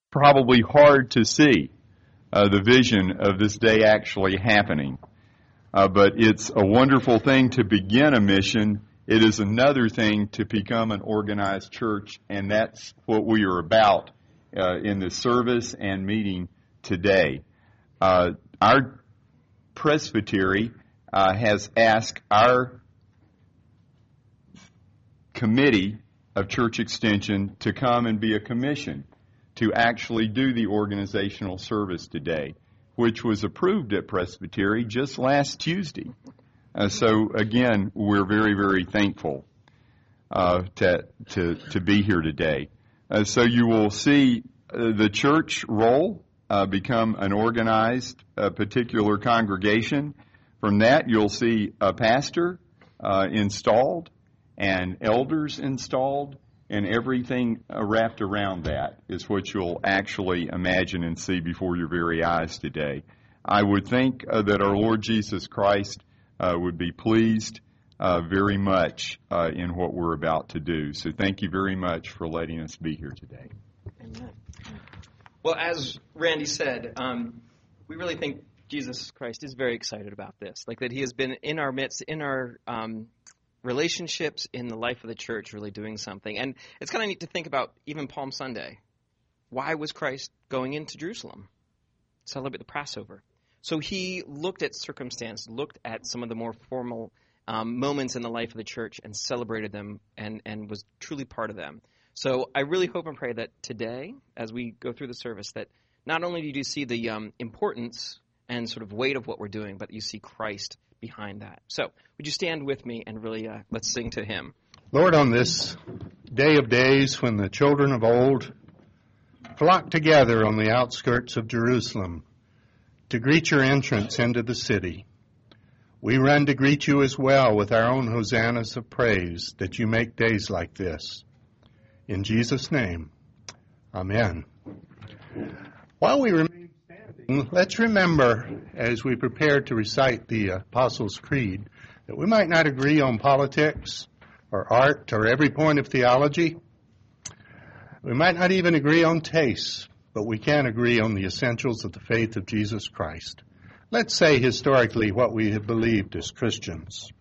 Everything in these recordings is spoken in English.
probably hard to see the vision of this day actually happening. But it's a wonderful thing to begin a mission. It is another thing to become an organized church, and that's what we are about in this service and meeting today. Our presbytery has asked our committee of church extension to come and be a commission to actually do the organizational service today, which was approved at Presbytery just last Tuesday. So again, we're very, very thankful to be here today. So you will see the church role become an organized particular congregation. From that, you'll see a pastor installed and elders installed, and everything wrapped around that is what you'll actually imagine and see before your very eyes today. I would think that our Lord Jesus Christ would be pleased very much in what we're about to do. So thank you very much for letting us be here today. Amen. Well, as Randy said, we really think Jesus Christ is very excited about this, like that he has been in our midst, in our relationships, in the life of the church, really doing something. And it's kind of neat to think about even Palm Sunday. Why was Christ going into Jerusalem? Celebrate the Passover. So he looked at circumstance, looked at some of the more formal moments in the life of the church and celebrated them and was truly part of them. So I really hope and pray that today, as we go through the service, that not only do you see the importance and sort of weight of what we're doing, but you see Christ behind that. So would you stand with me and really let's sing to him. Lord, on this day of days when the children of old flocked together on the outskirts of Jerusalem to greet your entrance into the city, we run to greet you as well with our own hosannas of praise that you make days like this. In Jesus' name, amen. While we remain standing, let's remember as we prepare to recite the Apostles' Creed that we might not agree on politics or art or every point of theology. We might not even agree on tastes, but we can agree on the essentials of the faith of Jesus Christ. Let's say historically what we have believed as Christians.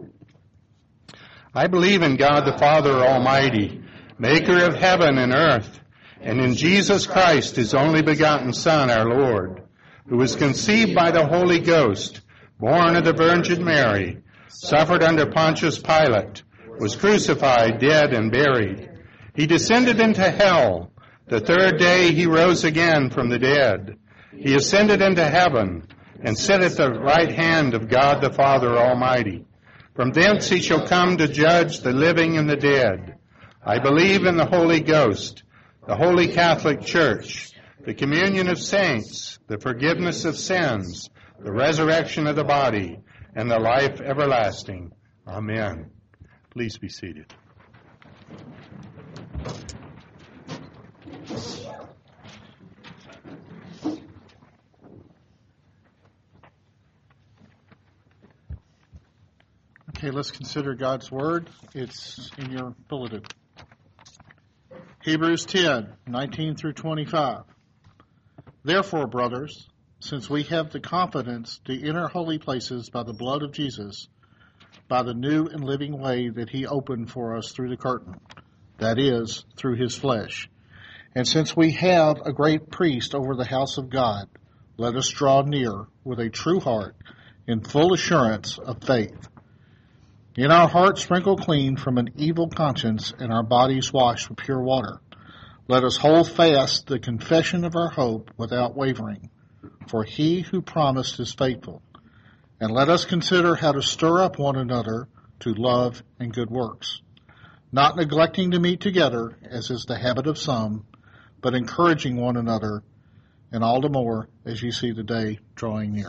I believe in God the Father Almighty, maker of heaven and earth, and in Jesus Christ, his only begotten Son, our Lord, who was conceived by the Holy Ghost, born of the Virgin Mary, suffered under Pontius Pilate, was crucified, dead, and buried. He descended into hell. The third day he rose again from the dead. He ascended into heaven and sat at the right hand of God the Father Almighty. From thence he shall come to judge the living and the dead. I believe in the Holy Ghost, the Holy Catholic Church, the communion of saints, the forgiveness of sins, the resurrection of the body, and the life everlasting. Amen. Please be seated. Okay, let's consider God's Word. It's in your bulletin. Hebrews 10, 19 through 25. Therefore, brothers, since we have the confidence to enter holy places by the blood of Jesus, by the new and living way that he opened for us through the curtain, that is, through his flesh. And since we have a great priest over the house of God, let us draw near with a true heart in full assurance of faith. In our hearts sprinkled clean from an evil conscience and our bodies washed with pure water. Let us hold fast the confession of our hope without wavering, for he who promised is faithful. And let us consider how to stir up one another to love and good works, not neglecting to meet together, as is the habit of some, but encouraging one another, and all the more as you see the day drawing near.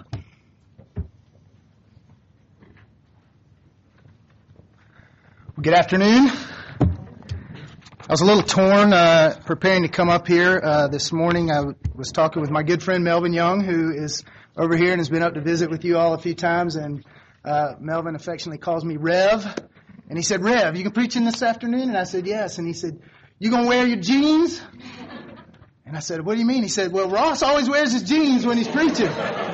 Good afternoon. I was a little torn preparing to come up here this morning. I was talking with my good friend Melvin Young, who is over here and has been up to visit with you all a few times. And Melvin affectionately calls me Rev. And he said, Rev, you can preach in this afternoon? And I said, yes. And he said, you going to wear your jeans? And I said, what do you mean? He said, well, Ross always wears his jeans when he's preaching.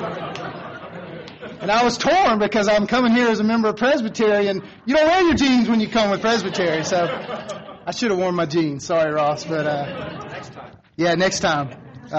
And I was torn because I'm coming here as a member of Presbytery, and you don't wear your jeans when you come with Presbytery. So I should have worn my jeans. Sorry, Ross. But next time.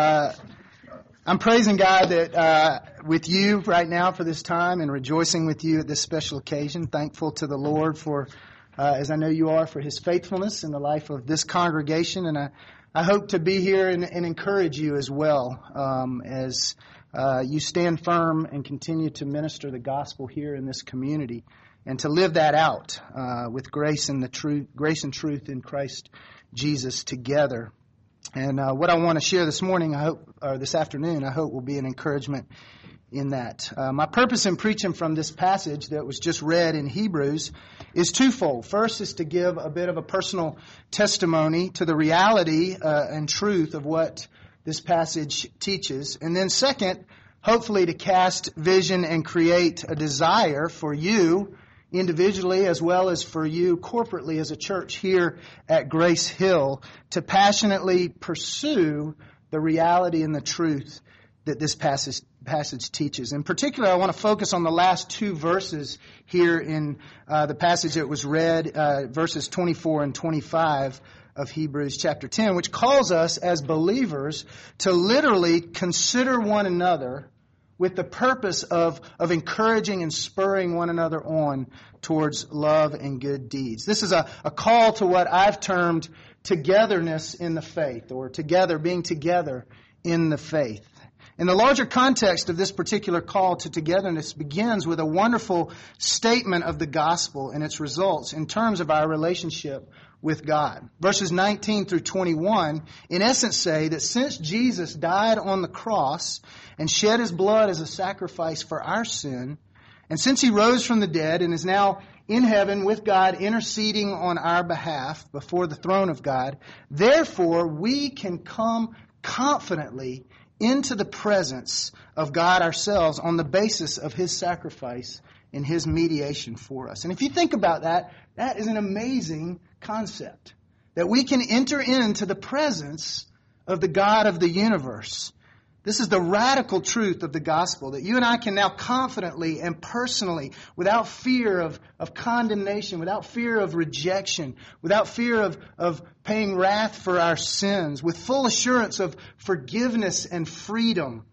I'm praising God that with you right now for this time and rejoicing with you at this special occasion. Thankful to the Lord for, as I know you are, for His faithfulness in the life of this congregation. And I hope to be here and encourage you as well as you stand firm and continue to minister the gospel here in this community and to live that out with grace and truth in Christ Jesus together. And what I want to share this morning, this afternoon, I hope will be an encouragement in that. My purpose in preaching from this passage that was just read in Hebrews is twofold. First is to give a bit of a personal testimony to the reality and truth of what this passage teaches. And then second, hopefully to cast vision and create a desire for you individually as well as for you corporately as a church here at Grace Hill to passionately pursue the reality and the truth that this passage teaches. In particular, I want to focus on the last two verses here in the passage that was read, verses 24 and 25 of Hebrews chapter 10, which calls us as believers to literally consider one another with the purpose of encouraging and spurring one another on towards love and good deeds. This is a call to what I've termed togetherness in the faith, or being together in the faith. And the larger context of this particular call to togetherness begins with a wonderful statement of the gospel and its results in terms of our relationship with God. Verses 19 through 21, in essence, say that since Jesus died on the cross and shed His blood as a sacrifice for our sin, and since He rose from the dead and is now in heaven with God interceding on our behalf before the throne of God, therefore we can come confidently into the presence of God ourselves on the basis of His sacrifice and His mediation for us. And if you think about that, that is an amazing concept, that we can enter into the presence of the God of the universe. This is the radical truth of the gospel, that you and I can now confidently and personally, without fear of condemnation, without fear of rejection, without fear of paying wrath for our sins, with full assurance of forgiveness and freedom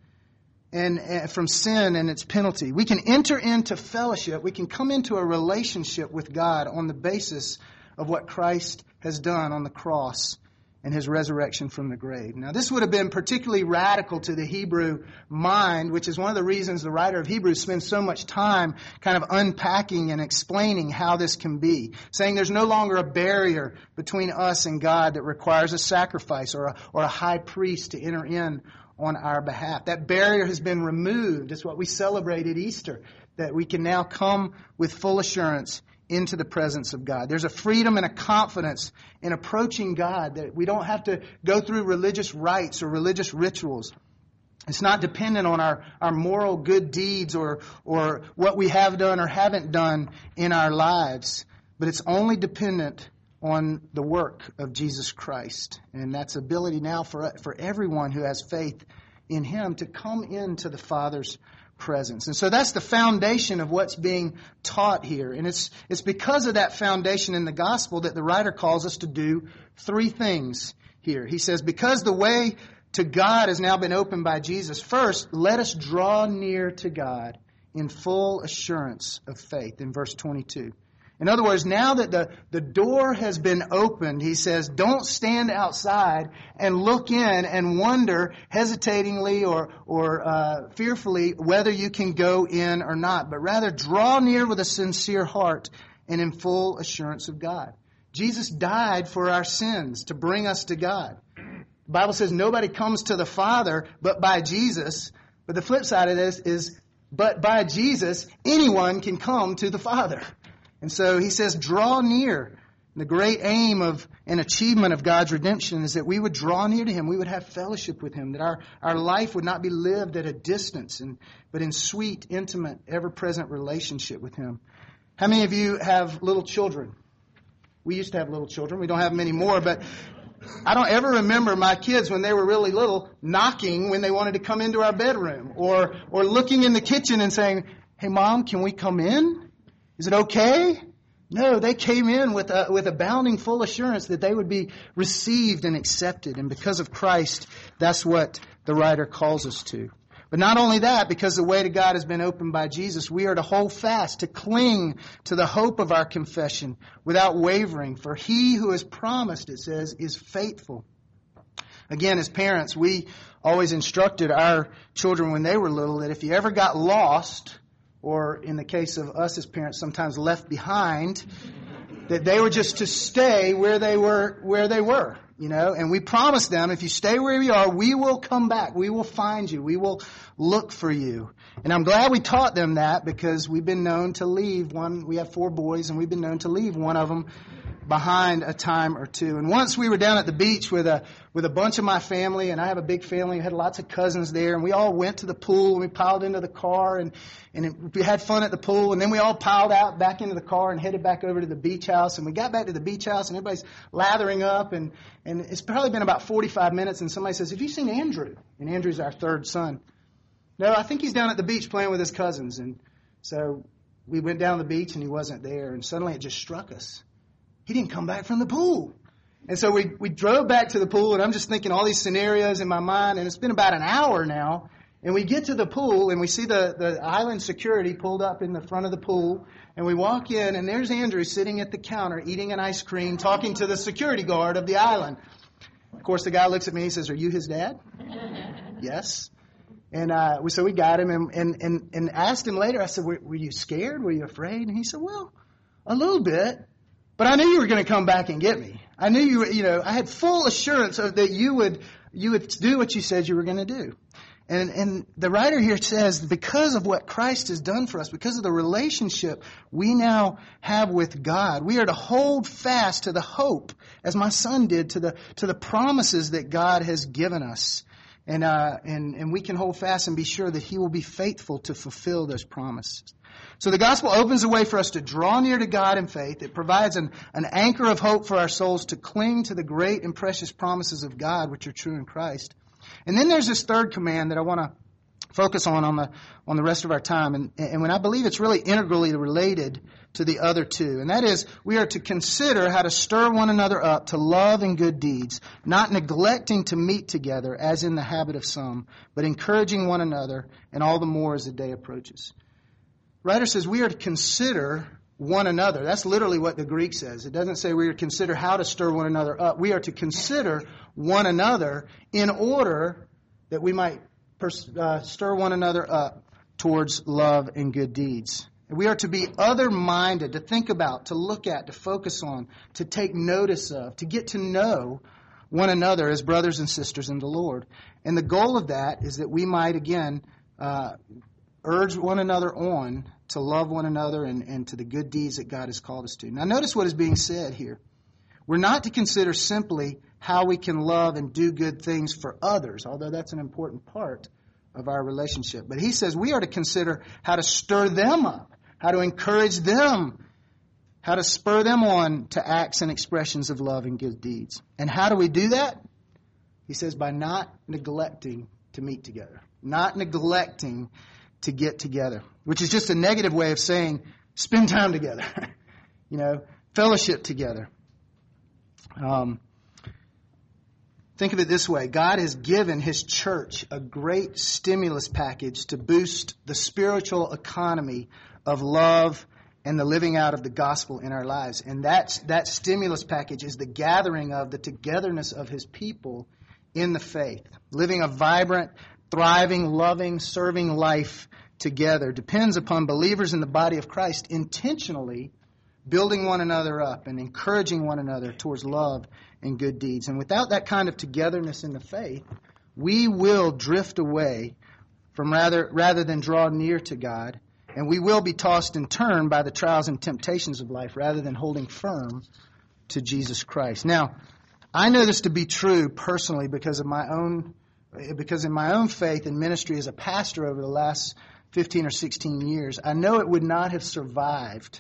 and from sin and its penalty. We can enter into fellowship. We can come into a relationship with God on the basis of what Christ has done on the cross and His resurrection from the grave. Now, this would have been particularly radical to the Hebrew mind, which is one of the reasons the writer of Hebrews spends so much time kind of unpacking and explaining how this can be, saying there's no longer a barrier between us and God that requires a sacrifice or a high priest to enter in on our behalf. That barrier has been removed. It's what we celebrate at Easter, that we can now come with full assurance into the presence of God. There's a freedom and a confidence in approaching God that we don't have to go through religious rites or religious rituals. It's not dependent on our moral good deeds or what we have done or haven't done in our lives, but it's only dependent on the work of Jesus Christ. And that's ability now for everyone who has faith in Him to come into the Father's presence. And so that's the foundation of what's being taught here. And it's because of that foundation in the gospel that the writer calls us to do three things here. He says, because the way to God has now been opened by Jesus, first, let us draw near to God in full assurance of faith, in verse 22. In other words, now that the door has been opened, he says, don't stand outside and look in and wonder hesitatingly or fearfully whether you can go in or not, but rather draw near with a sincere heart and in full assurance of God. Jesus died for our sins to bring us to God. The Bible says nobody comes to the Father but by Jesus, but the flip side of this is, but by Jesus, anyone can come to the Father. And so he says, draw near. The great aim of and achievement of God's redemption is that we would draw near to Him. We would have fellowship with Him. That our life would not be lived at a distance, but in sweet, intimate, ever-present relationship with Him. How many of you have little children? We used to have little children. We don't have them anymore, but I don't ever remember my kids when they were really little knocking when they wanted to come into our bedroom or looking in the kitchen and saying, "Hey, Mom, can we come in? Is it okay?" No, they came in with abounding full assurance that they would be received and accepted. And because of Christ, that's what the writer calls us to. But not only that, because the way to God has been opened by Jesus, we are to hold fast, to cling to the hope of our confession without wavering. For he who has promised, it says, is faithful. Again, as parents, we always instructed our children when they were little that if you ever got lost, or in the case of us as parents, sometimes left behind, that they were just to stay where they were, you know. And we promised them, if you stay where you are, we will come back. We will find you. We will look for you. And I'm glad we taught them that, because we've been known to leave one. We have 4 boys, and we've been known to leave one of them behind a time or two. And once we were down at the beach with a bunch of my family, and I have a big family, we had lots of cousins there, and we all went to the pool, and we piled into the car, and we had fun at the pool, and then we all piled out back into the car and headed back over to the beach house. And we got back to the beach house, and everybody's lathering up, and it's probably been about 45 minutes, and somebody says, "Have you seen Andrew?" And Andrew's our 3rd son. "No, I think he's down at the beach playing with his cousins." And so we went down to the beach, and he wasn't there, and suddenly it just struck us. He didn't come back from the pool. And so we drove back to the pool, and I'm just thinking all these scenarios in my mind, and it's been about an hour now, and we get to the pool, and we see the island security pulled up in the front of the pool, and we walk in, and there's Andrew sitting at the counter eating an ice cream, talking to the security guard of the island. Of course, the guy looks at me, he says, "Are you his dad?" "Yes." And so we got him and asked him later, I said, were you scared? Were you afraid? And he said, "Well, a little bit. But I knew you were going to come back and get me. I knew I had full assurance that you would do what you said you were going to do." And the writer here says, because of what Christ has done for us, because of the relationship we now have with God, we are to hold fast to the hope, as my son did, to the promises that God has given us. And we can hold fast and be sure that he will be faithful to fulfill those promises. So the gospel opens a way for us to draw near to God in faith. It provides an anchor of hope for our souls to cling to the great and precious promises of God, which are true in Christ. And then there's this third command that I want to focus on the rest of our time. And when I believe it's really integrally related to the other two. And that is, we are to consider how to stir one another up to love and good deeds, not neglecting to meet together as in the habit of some, but encouraging one another, and all the more as the day approaches. The writer says we are to consider one another. That's literally what the Greek says. It doesn't say we are to consider how to stir one another up. We are to consider one another in order that we might stir one another up towards love and good deeds. And we are to be other-minded, to think about, to look at, to focus on, to take notice of, to get to know one another as brothers and sisters in the Lord. And the goal of that is that we might, again, urge one another on to love one another and to the good deeds that God has called us to. Now notice what is being said here. We're not to consider simply how we can love and do good things for others, although that's an important part of our relationship. But he says we are to consider how to stir them up, how to encourage them, how to spur them on to acts and expressions of love and good deeds. And how do we do that? He says by not neglecting to meet together, not neglecting to get together, which is just a negative way of saying spend time together, fellowship together. Think of it this way. God has given his church a great stimulus package to boost the spiritual economy of love and the living out of the gospel in our lives. And that stimulus package is the gathering of the togetherness of his people in the faith. Living a vibrant, thriving, loving, serving life together depends upon believers in the body of Christ intentionally building one another up and encouraging one another towards love and good deeds. And without that kind of togetherness in the faith, we will drift away from rather than draw near to God, and we will be tossed and turned by the trials and temptations of life rather than holding firm to Jesus Christ. Now, I know this to be true personally because in my own faith and ministry as a pastor over the last 15 or 16 years, I know it would not have survived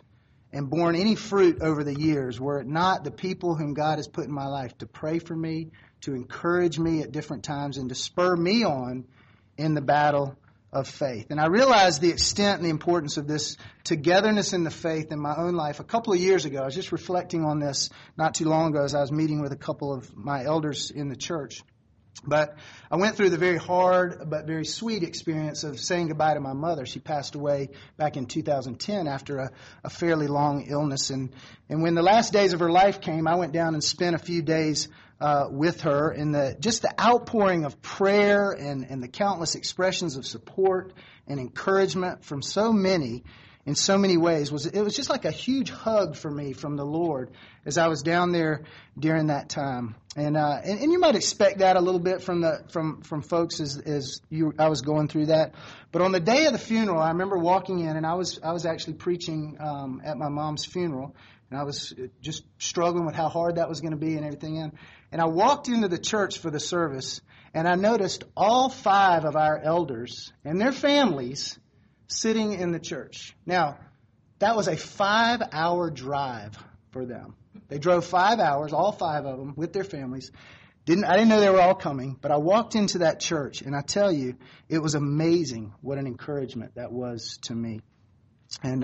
and borne any fruit over the years were it not the people whom God has put in my life to pray for me, to encourage me at different times, and to spur me on in the battle of faith. And I realized the extent and the importance of this togetherness in the faith in my own life a couple of years ago. I was just reflecting on this not too long ago as I was meeting with a couple of my elders in the church. But I went through the very hard but very sweet experience of saying goodbye to my mother. She passed away back in 2010 after a fairly long illness. And when the last days of her life came, I went down and spent a few days with her. And just the outpouring of prayer and the countless expressions of support and encouragement from so many in so many ways it was just like a huge hug for me from the Lord as I was down there during that time. And you might expect that a little bit from folks as I was going through that. But on the day of the funeral, I remember walking in, and I was actually preaching at my mom's funeral, and I was just struggling with how hard that was going to be and everything. And I walked into the church for the service, and I noticed all 5 of our elders and their families sitting in the church. Now, that was a 5-hour drive for them. They drove 5 hours, all 5 of them, with their families. I didn't know they were all coming, but I walked into that church, and I tell you, it was amazing what an encouragement that was to me. And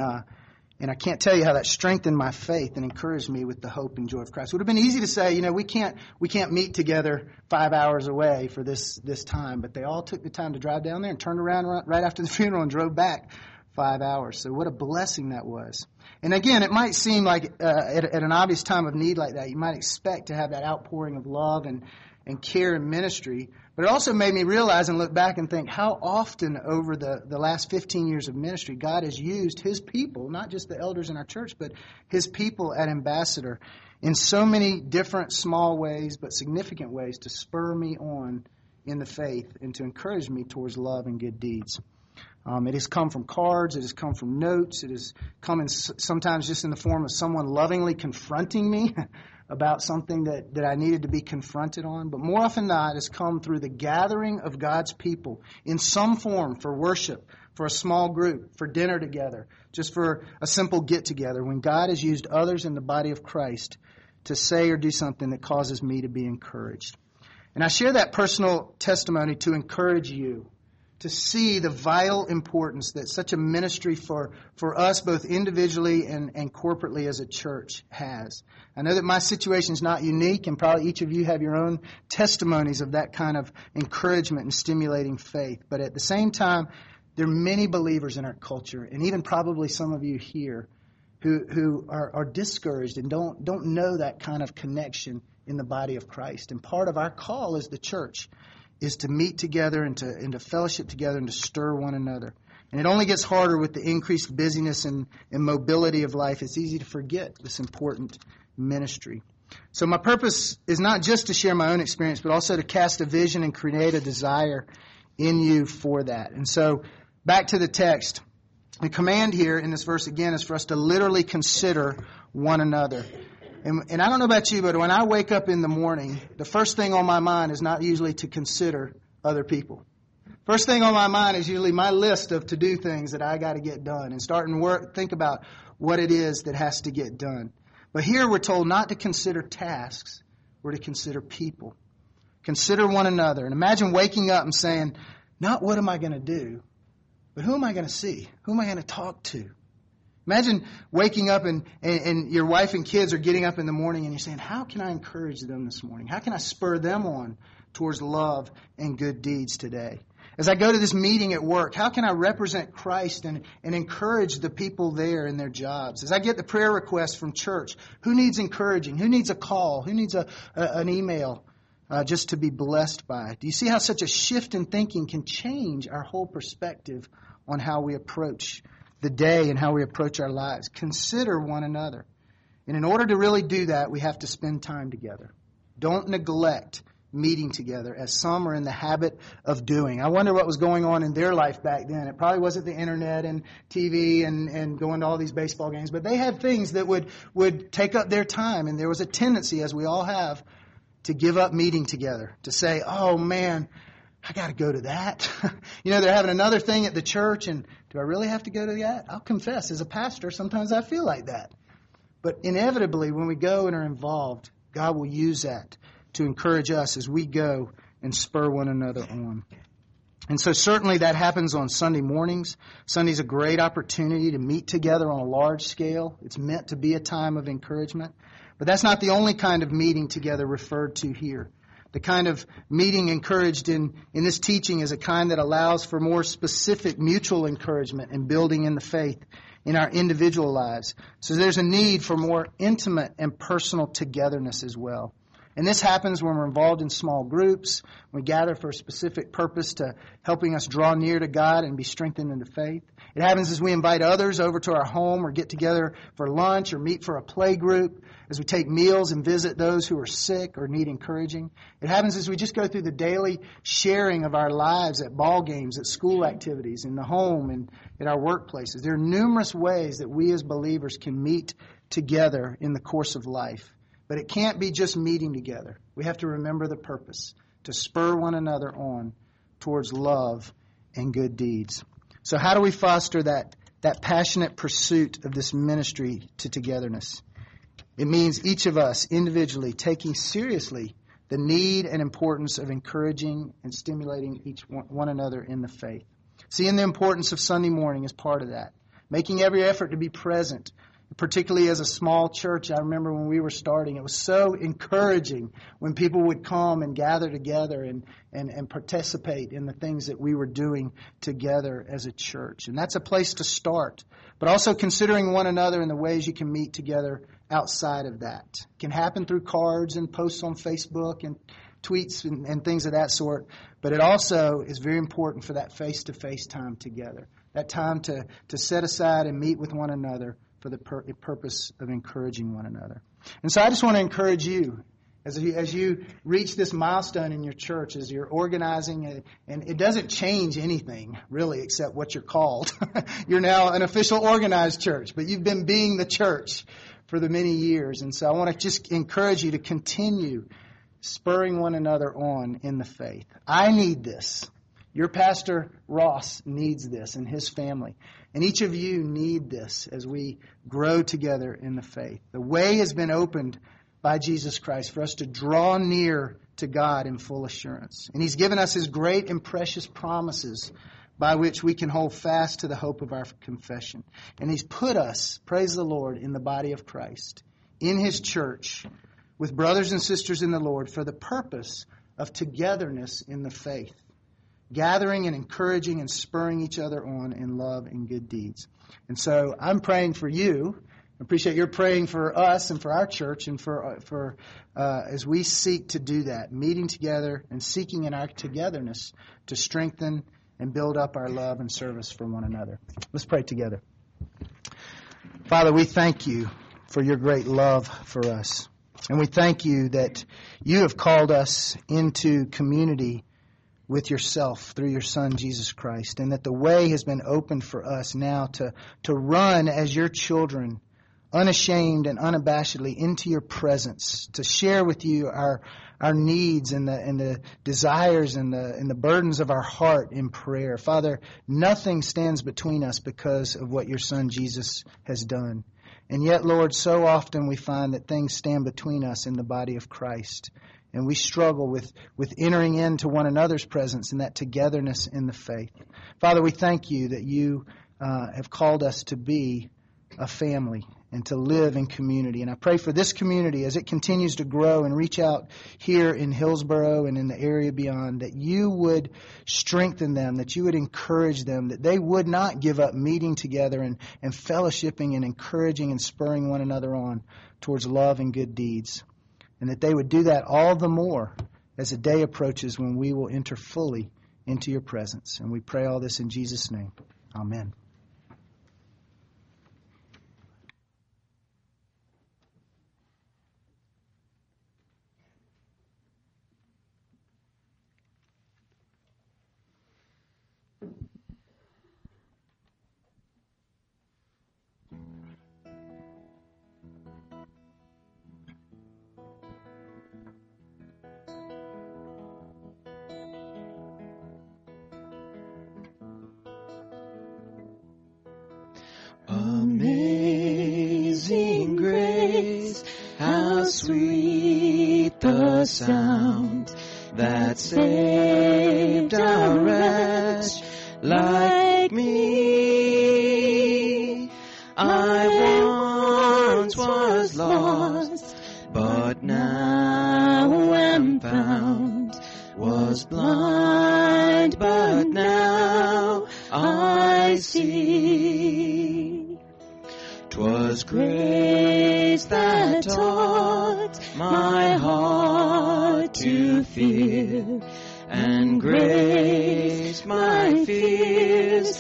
I can't tell you how that strengthened my faith and encouraged me with the hope and joy of Christ. It would have been easy to say, we can't meet together 5 hours away for this time, but they all took the time to drive down there and turned around right after the funeral and drove back 5 hours. So what a blessing that was. And again, it might seem like at an obvious time of need like that, you might expect to have that outpouring of love and care and ministry. But it also made me realize and look back and think how often over the last 15 years of ministry, God has used His people, not just the elders in our church, but His people at Ambassador in so many different small ways, but significant ways to spur me on in the faith and to encourage me towards love and good deeds. It has come from cards. It has come from notes. It has come sometimes just in the form of someone lovingly confronting me about something that I needed to be confronted on. But more often than not, it has come through the gathering of God's people in some form for worship, for a small group, for dinner together, just for a simple get-together, when God has used others in the body of Christ to say or do something that causes me to be encouraged. And I share that personal testimony to encourage you to see the vital importance that such a ministry for us both individually and corporately as a church has. I know that my situation is not unique, and probably each of you have your own testimonies of that kind of encouragement and stimulating faith. But at the same time, there are many believers in our culture, and even probably some of you here, who are discouraged and don't know that kind of connection in the body of Christ. And part of our call as the church is to meet together and to fellowship together and to stir one another. And it only gets harder with the increased busyness and mobility of life. It's easy to forget this important ministry. So my purpose is not just to share my own experience, but also to cast a vision and create a desire in you for that. And so back to the text. The command here in this verse again is for us to literally consider one another. And I don't know about you, but when I wake up in the morning, the first thing on my mind is not usually to consider other people. First thing on my mind is usually my list of to-do things that I got to get done and start and think about what it is that has to get done. But here we're told not to consider tasks, we're to consider people. Consider one another. And imagine waking up and saying, not what am I going to do, but who am I going to see? Who am I going to talk to? Imagine waking up and your wife and kids are getting up in the morning and you're saying, how can I encourage them this morning? How can I spur them on towards love and good deeds today? As I go to this meeting at work, how can I represent Christ and encourage the people there in their jobs? As I get the prayer requests from church, who needs encouraging? Who needs a call? Who needs an email just to be blessed by? Do you see how such a shift in thinking can change our whole perspective on how we approach the day and how we approach our lives? Consider one another. And in order to really do that, we have to spend time together. Don't neglect meeting together, as some are in the habit of doing. I wonder what was going on in their life back then. It probably wasn't the internet and TV and going to all these baseball games, but they had things that would take up their time, and there was a tendency, as we all have, to give up meeting together, to say, oh man, I got to go to that. They're having another thing at the church, and do I really have to go to that? I'll confess, as a pastor, sometimes I feel like that. But inevitably, when we go and are involved, God will use that to encourage us as we go and spur one another on. And so certainly that happens on Sunday mornings. Sunday's a great opportunity to meet together on a large scale. It's meant to be a time of encouragement. But that's not the only kind of meeting together referred to here. The kind of meeting encouraged in this teaching is a kind that allows for more specific mutual encouragement and building in the faith in our individual lives. So there's a need for more intimate and personal togetherness as well. And this happens when we're involved in small groups. We gather for a specific purpose to helping us draw near to God and be strengthened in the faith. It happens as we invite others over to our home or get together for lunch or meet for a play group, as we take meals and visit those who are sick or need encouraging. It happens as we just go through the daily sharing of our lives at ball games, at school activities, in the home, and at our workplaces. There are numerous ways that we as believers can meet together in the course of life. But it can't be just meeting together. We have to remember the purpose, to spur one another on towards love and good deeds. So how do we foster that passionate pursuit of this ministry to togetherness? It means each of us individually taking seriously the need and importance of encouraging and stimulating one another in the faith. Seeing the importance of Sunday morning is part of that. Making every effort to be present, particularly as a small church. I remember when we were starting, it was so encouraging when people would come and gather together and participate in the things that we were doing together as a church. And that's a place to start. But also considering one another in the ways you can meet together outside of that. It can happen through cards and posts on Facebook and tweets and things of that sort. But it also is very important for that face-to-face time together. That time to set aside and meet with one another for the purpose of encouraging one another. And so I just want to encourage you as you reach this milestone in your church, as you're organizing, and it doesn't change anything really except what you're called. You're now an official organized church, but you've been being the church for the many years. And so I want to just encourage you to continue spurring one another on in the faith. I need this. Your Pastor Ross needs this and his family. And each of you need this as we grow together in the faith. The way has been opened by Jesus Christ for us to draw near to God in full assurance. And He's given us His great and precious promises by which we can hold fast to the hope of our confession. And He's put us, praise the Lord, in the body of Christ, in His church, with brothers and sisters in the Lord for the purpose of togetherness in the faith. Gathering and encouraging and spurring each other on in love and good deeds. And so I'm praying for you. I appreciate your praying for us and for our church and for as we seek to do that, meeting together and seeking in our togetherness to strengthen and build up our love and service for one another. Let's pray together. Father, we thank you for your great love for us. And we thank you that you have called us into community with yourself through your Son, Jesus Christ, and that the way has been opened for us now to run as your children, unashamed and unabashedly into your presence, to share with you our needs and the desires and the burdens of our heart in prayer. Father, nothing stands between us because of what your Son Jesus has done. And yet, Lord, so often we find that things stand between us in the body of Christ. And we struggle with entering into one another's presence and that togetherness in the faith. Father, we thank you that you have called us to be a family and to live in community. And I pray for this community as it continues to grow and reach out here in Hillsboro and in the area beyond, that you would strengthen them, that you would encourage them, that they would not give up meeting together and fellowshipping and encouraging and spurring one another on towards love and good deeds. And that they would do that all the more as the day approaches when we will enter fully into your presence. And we pray all this in Jesus' name. Amen. sweet the sound that saved a wretch like me. I once was lost, but now am found. Was blind, but now I see. 'Twas grace that taught my heart to fear, and grace my fears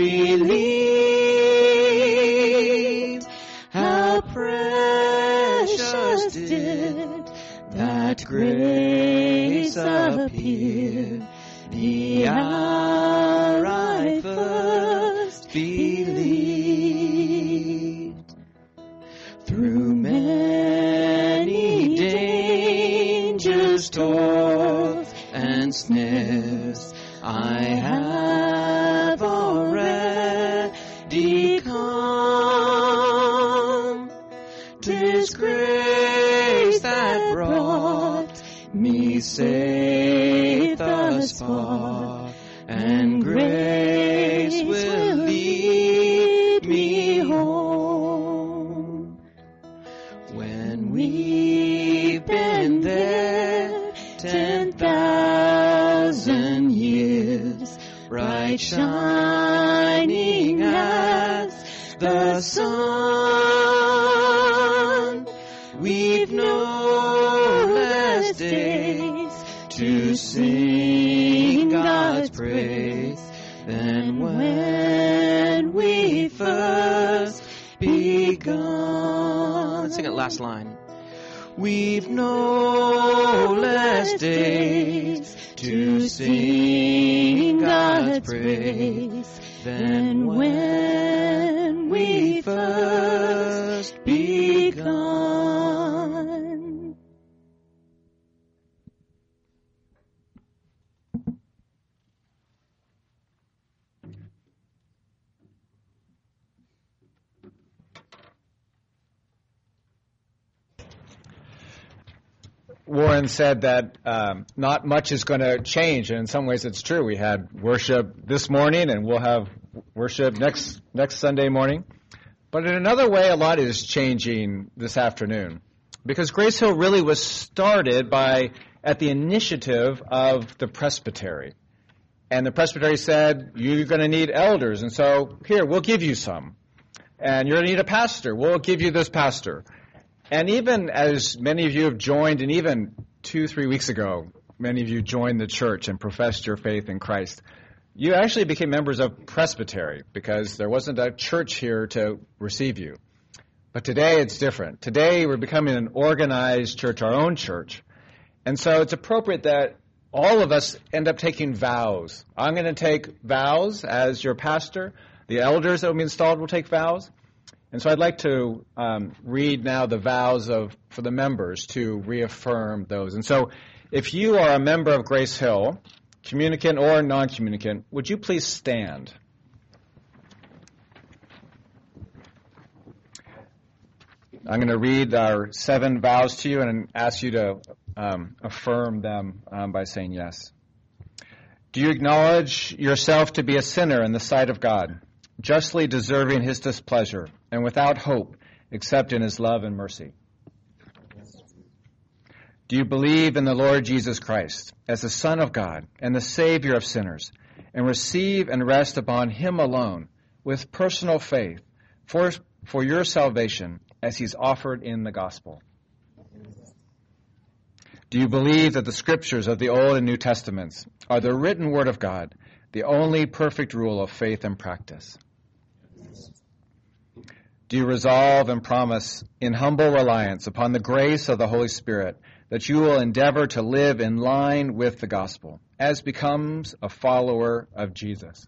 relieved. How precious did that grace appear the hour I first believed. Through many dangers, toils, and snares, I have already come. 'Tis grace that brought me safe thus far, and grace will lead me home. When we've been there 10,000 years, bright shining as the sun, we've no less days to sing God's praise than when we first begun. Let's sing it last line. We've no less days to sing God's praise than when we first begun. Warren said that not much is going to change, and in some ways it's true. We had worship this morning, and we'll have worship next Sunday morning. But in another way, a lot is changing this afternoon, because Grace Hill really was started at the initiative of the presbytery. And the presbytery said, you're going to need elders, and so here, we'll give you some. And you're going to need a pastor. We'll give you this pastor. And even as many of you have joined, and even 2-3 weeks ago, many of you joined the church and professed your faith in Christ, you actually became members of presbytery because there wasn't a church here to receive you. But today it's different. Today we're becoming an organized church, our own church. And so it's appropriate that all of us end up taking vows. I'm going to take vows as your pastor. The elders that will be installed will take vows. And so I'd like to read now the vows for the members to reaffirm those. And so if you are a member of Grace Hill, communicant or non-communicant, would you please stand? I'm going to read our 7 vows to you and ask you to affirm them by saying yes. Do you acknowledge yourself to be a sinner in the sight of God, justly deserving His displeasure, and without hope except in His love and mercy? Do you believe in the Lord Jesus Christ as the Son of God and the Savior of sinners, and receive and rest upon Him alone with personal faith for your salvation as He's offered in the gospel? Do you believe that the Scriptures of the Old and New Testaments are the written Word of God, the only perfect rule of faith and practice? Do you resolve and promise in humble reliance upon the grace of the Holy Spirit that you will endeavor to live in line with the gospel as becomes a follower of Jesus?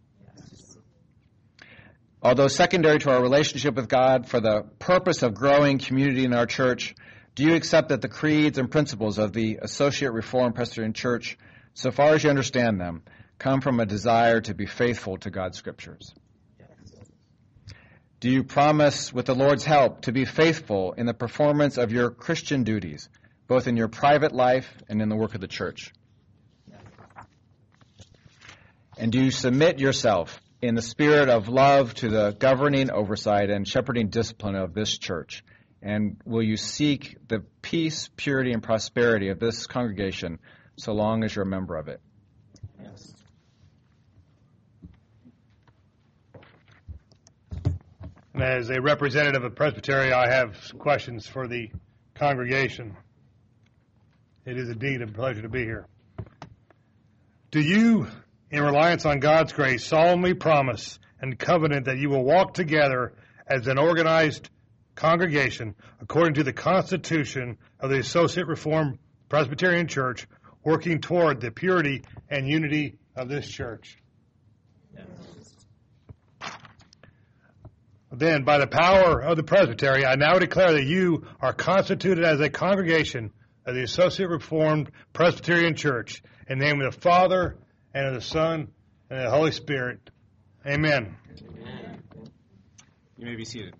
Although secondary to our relationship with God for the purpose of growing community in our church, do you accept that the creeds and principles of the Associate Reformed Presbyterian Church, so far as you understand them, come from a desire to be faithful to God's Scriptures? Do you promise, with the Lord's help, to be faithful in the performance of your Christian duties, both in your private life and in the work of the church? And do you submit yourself in the spirit of love to the governing oversight and shepherding discipline of this church? And will you seek the peace, purity, and prosperity of this congregation so long as you're a member of it? Yes. And as a representative of Presbytery, I have some questions for the congregation. It is indeed a pleasure to be here. Do you, in reliance on God's grace, solemnly promise and covenant that you will walk together as an organized congregation according to the Constitution of the Associate Reformed Presbyterian Church, working toward the purity and unity of this church? Yes. Then, by the power of the Presbytery, I now declare that you are constituted as a congregation of the Associate Reformed Presbyterian Church, in the name of the Father, and of the Son, and of the Holy Spirit. Amen. Amen. You may be seated.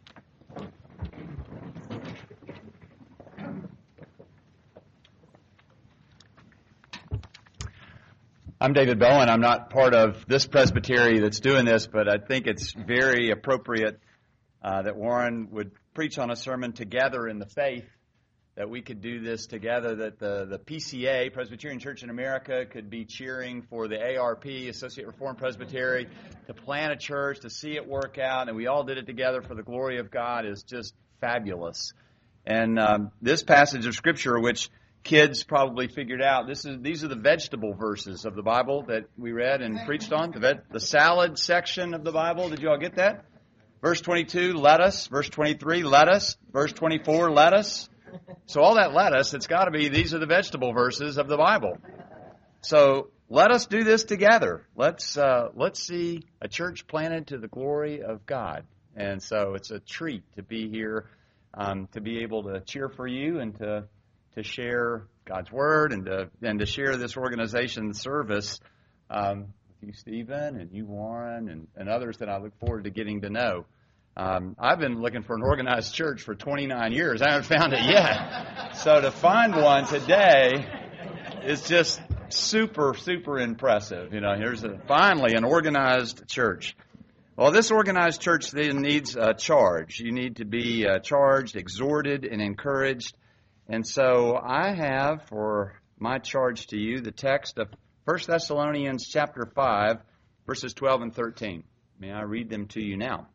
I'm David Bowen. I'm not part of this presbytery that's doing this, but I think it's very appropriate that Warren would preach on a sermon together in the faith, that we could do this together, that the PCA, Presbyterian Church in America, could be cheering for the ARP, Associate Reformed Presbytery, to plant a church, to see it work out, and we all did it together for the glory of God is just fabulous. And this passage of Scripture, which kids probably figured out, these are the vegetable verses of the Bible that we read and preached on, the salad section of the Bible. Did you all get that? Verse 22, let us. Verse 23, let us. Verse 24, let us. So all that let us, it's got to be, these are the vegetable verses of the Bible. So let us do this together. Let's see a church planted to the glory of God. And so it's a treat to be here, to be able to cheer for you and to share God's Word and to share this organization's service with you, Stephen, and you, Warren, and others that I look forward to getting to know. I've been looking for an organized church for 29 years. I haven't found it yet. So to find one today is just super, super impressive. You know, here's finally an organized church. Well, this organized church then needs a charge. You need to be charged, exhorted, and encouraged. And so I have for my charge to you the text of 1 Thessalonians chapter 5, verses 12 and 13. May I read them to you now?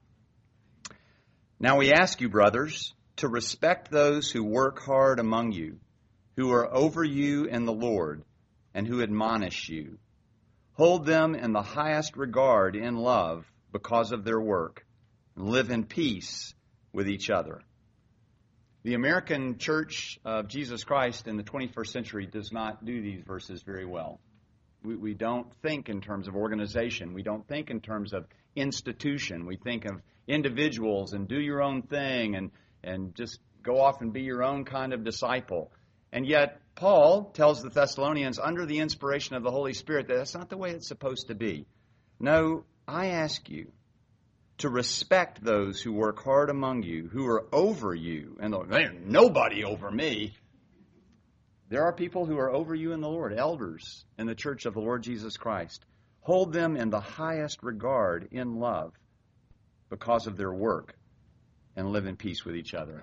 Now we ask you, brothers, to respect those who work hard among you, who are over you in the Lord, and who admonish you. Hold them in the highest regard in love because of their work, and live in peace with each other. The American Church of Jesus Christ in the 21st century does not do these verses very well. We don't think in terms of organization. We don't think in terms of institution. We think of individuals and do your own thing and just go off and be your own kind of disciple. And yet Paul tells the Thessalonians under the inspiration of the Holy Spirit that that's not the way it's supposed to be. No, I ask you to respect those who work hard among you, who are over you. And there's nobody over me. There are people who are over you in the Lord, elders in the church of the Lord Jesus Christ. Hold them in the highest regard in love because of their work, and live in peace with each other.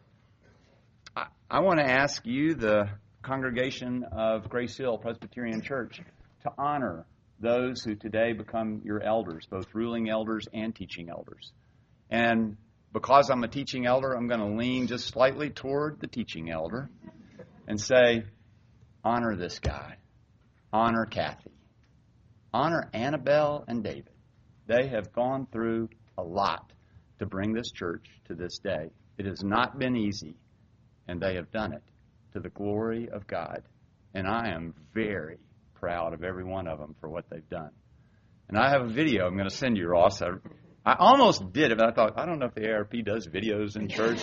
I want to ask you, the congregation of Grace Hill Presbyterian Church, to honor those who today become your elders, both ruling elders and teaching elders. And because I'm a teaching elder, I'm going to lean just slightly toward the teaching elder and say, honor this guy. Honor Kathy. Honor Annabelle and David. They have gone through a lot to bring this church to this day. It has not been easy, and they have done it to the glory of God. And I am very proud of every one of them for what they've done. And I have a video I'm going to send you, Ross. I almost did it, but I thought, I don't know if the ARP does videos in church.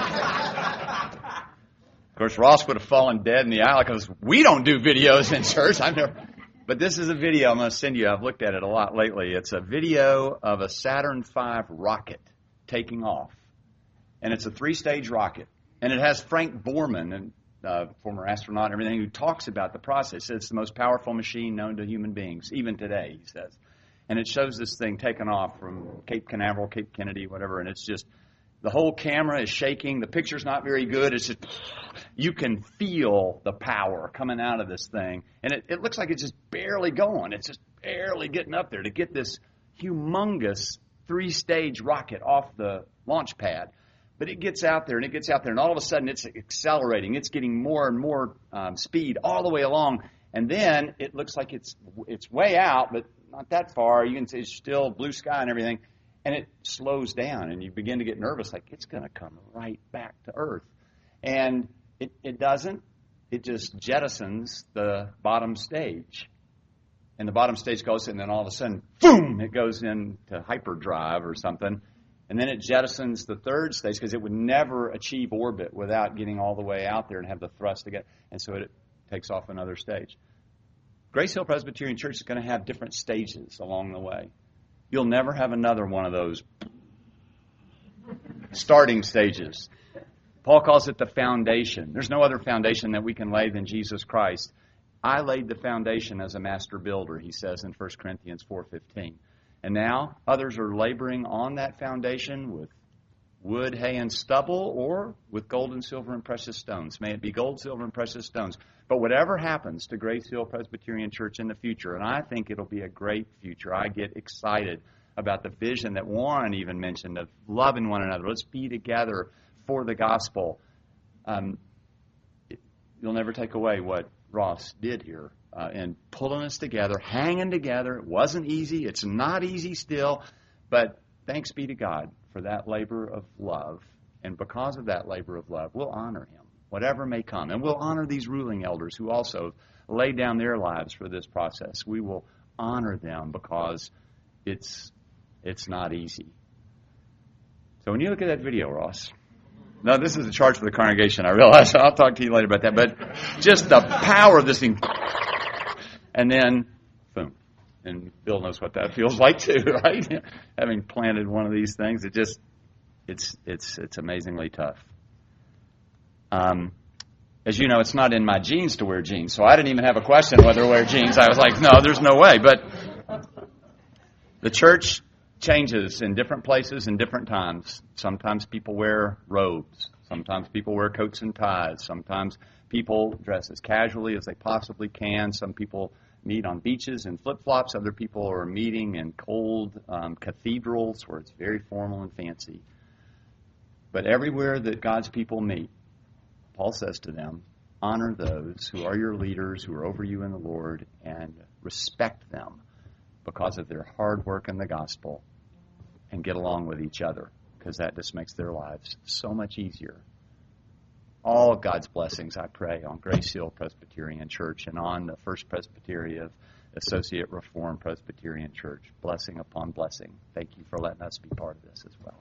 Of course, Ross would have fallen dead in the aisle because we don't do videos in church. But this is a video I'm going to send you. I've looked at it a lot lately. It's a video of a Saturn V rocket taking off. And it's a 3-stage rocket. And it has Frank Borman, and former astronaut and everything, who talks about the process. It's the most powerful machine known to human beings, even today, he says. And it shows this thing taking off from Cape Canaveral, Cape Kennedy, whatever, and it's just, the whole camera is shaking. The picture's not very good. It's just, you can feel the power coming out of this thing. And it looks like it's just barely going. It's just barely getting up there to get this humongous 3-stage rocket off the launch pad. But it gets out there, and it gets out there, and all of a sudden it's accelerating. It's getting more and more speed all the way along. And then it looks like it's way out, but not that far. You can see it's still blue sky and everything. And it slows down, and you begin to get nervous, like it's going to come right back to Earth. And it doesn't. It just jettisons the bottom stage. And the bottom stage goes, and then all of a sudden, boom, it goes into hyperdrive or something. And then it jettisons the 3rd stage, because it would never achieve orbit without getting all the way out there and have the thrust to get. And so it takes off another stage. Grace Hill Presbyterian Church is going to have different stages along the way. You'll never have another one of those starting stages. Paul calls it the foundation. There's no other foundation that we can lay than Jesus Christ. I laid the foundation as a master builder, he says in 1 Corinthians 4:15. And now others are laboring on that foundation with wood, hay, and stubble, or with gold and silver and precious stones. May it be gold, silver, and precious stones. But whatever happens to Grace Hill Presbyterian Church in the future, and I think it'll be a great future. I get excited about the vision that Warren even mentioned of loving one another. Let's be together for the gospel. You'll never take away what Ross did here in pulling us together, hanging together. It wasn't easy. It's not easy still, but thanks be to God for that labor of love. And because of that labor of love, we'll honor him, whatever may come. And we'll honor these ruling elders who also laid down their lives for this process. We will honor them because it's not easy. So when you look at that video, Ross, no, this is a charge for the congregation, I realize. I'll talk to you later about that. But just the power of this thing. And then, boom. And Bill knows what that feels like too, right? Having planted one of these things, it's amazingly tough. As you know, it's not in my genes to wear jeans, so I didn't even have a question whether to wear jeans. I was like, no, there's no way. But the church changes in different places and different times. Sometimes people wear robes. Sometimes people wear coats and ties. Sometimes people dress as casually as they possibly can. Some people meet on beaches in flip-flops. Other people are meeting in cold cathedrals where it's very formal and fancy. But everywhere that God's people meet, Paul says to them, honor those who are your leaders, who are over you in the Lord, and respect them because of their hard work in the gospel, and get along with each other, because that just makes their lives so much easier. All of God's blessings, I pray, on Grace Hill Presbyterian Church and on the First Presbyterian Associate Reformed Presbyterian Church. Blessing upon blessing. Thank you for letting us be part of this as well.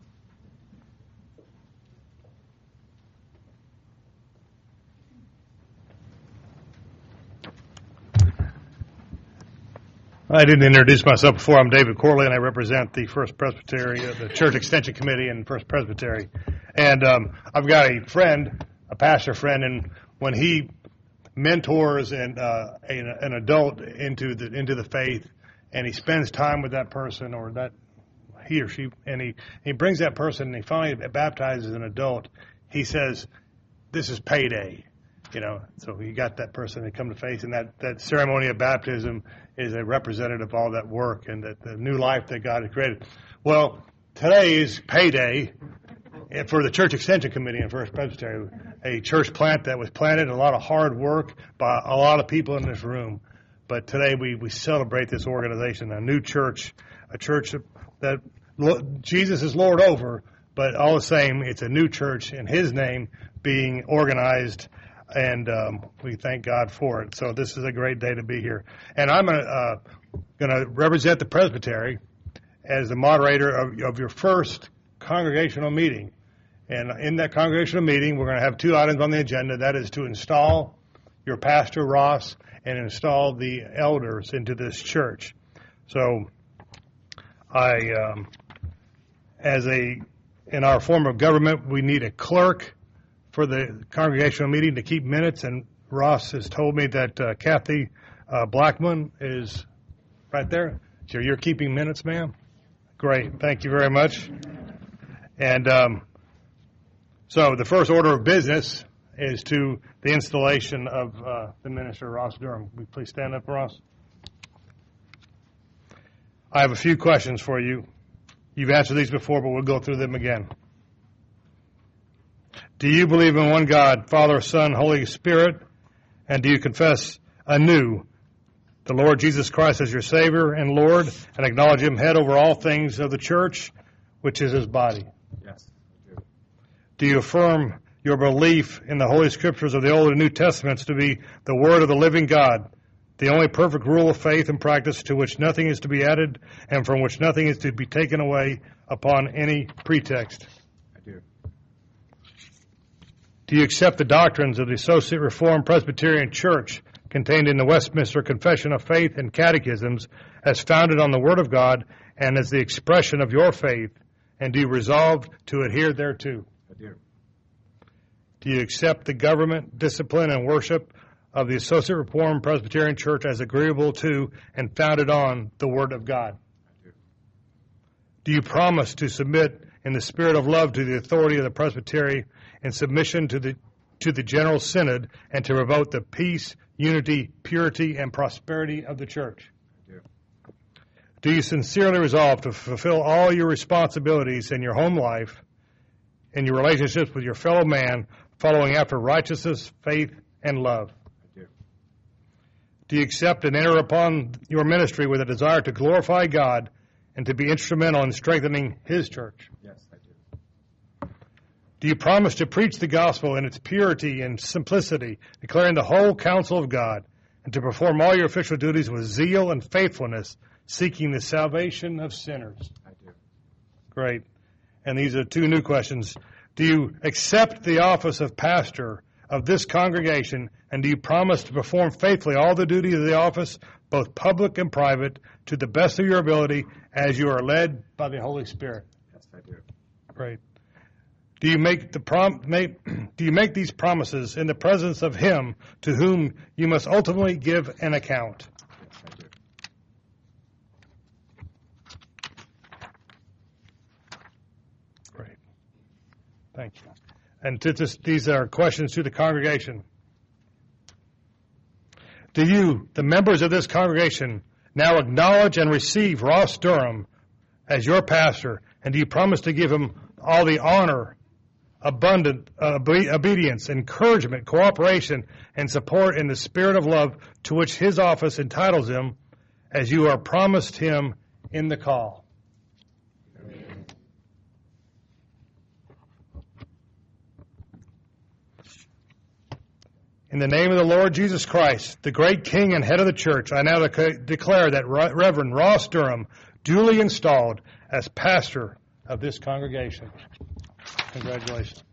I didn't introduce myself before. I'm David Corley, and I represent the First Presbytery, the Church Extension Committee in First Presbytery. And I've got a friend, a pastor friend, and when he mentors an adult into the faith, and he spends time with that person, or that he or she, and he brings that person, and he finally baptizes an adult, he says, "This is payday." You know, so he got that person to come to faith, and that ceremony of baptism is a representative of all that work and that the new life that God has created. Well, today is payday for the Church Extension Committee in First Presbytery, a church plant that was planted, a lot of hard work by a lot of people in this room. But today we celebrate this organization, a new church, a church that Jesus is Lord over, but all the same, it's a new church in His name being organized. And we thank God for it. So this is a great day to be here. And I'm going to represent the presbytery as the moderator of your first congregational meeting. And in that congregational meeting, we're going to have two items on the agenda. That is to install your pastor, Ross, and install the elders into this church. So I in our form of government, we need a clerk for the congregational meeting to keep minutes, and Ross has told me that Kathy Blackman is right there. So you're keeping minutes, ma'am? Great. Thank you very much. And so the first order of business is to the installation of the minister, Ross Durham. Will you please stand up, Ross? I have a few questions for you. You've answered these before, but we'll go through them again. Do you believe in one God, Father, Son, Holy Spirit? And do you confess anew the Lord Jesus Christ as your Savior and Lord, and acknowledge Him head over all things of the church, which is His body? Yes, I do. Do you affirm your belief in the Holy Scriptures of the Old and New Testaments to be the Word of the living God, the only perfect rule of faith and practice, to which nothing is to be added and from which nothing is to be taken away upon any pretext? I do. Do you accept the doctrines of the Associate Reformed Presbyterian Church contained in the Westminster Confession of Faith and Catechisms as founded on the Word of God and as the expression of your faith, and do you resolve to adhere thereto? I do. Do you accept the government, discipline, and worship of the Associate Reformed Presbyterian Church as agreeable to and founded on the Word of God? I do. Do you promise to submit in the spirit of love to the authority of the presbytery in submission to the General Synod and to promote the peace, unity, purity, and prosperity of the church? I do. Do you sincerely resolve to fulfill all your responsibilities in your home life, in your relationships with your fellow man, following after righteousness, faith, and love? I do. Do you accept and enter upon your ministry with a desire to glorify God and to be instrumental in strengthening His church? Yes, I do. Do you promise to preach the gospel in its purity and simplicity, declaring the whole counsel of God, and to perform all your official duties with zeal and faithfulness, seeking the salvation of sinners? I do. Great. And these are two new questions. Do you accept the office of pastor of this congregation, and do you promise to perform faithfully all the duties of the office, both public and private, to the best of your ability as you are led by the Holy Spirit? Yes, I do. Great. Do you make these promises in the presence of Him to whom you must ultimately give an account? Yes, I do. Great. Thank you. And these are questions to the congregation. Do you, the members of this congregation, now acknowledge and receive Ross Durham as your pastor, and do you promise to give him all the honor, abundant obedience, encouragement, cooperation, and support in the spirit of love to which his office entitles him, as you are promised him in the call? Amen. In the name of the Lord Jesus Christ, the great King and head of the church, I now declare that Reverend Ross Durham duly installed as pastor of this congregation. Congratulations.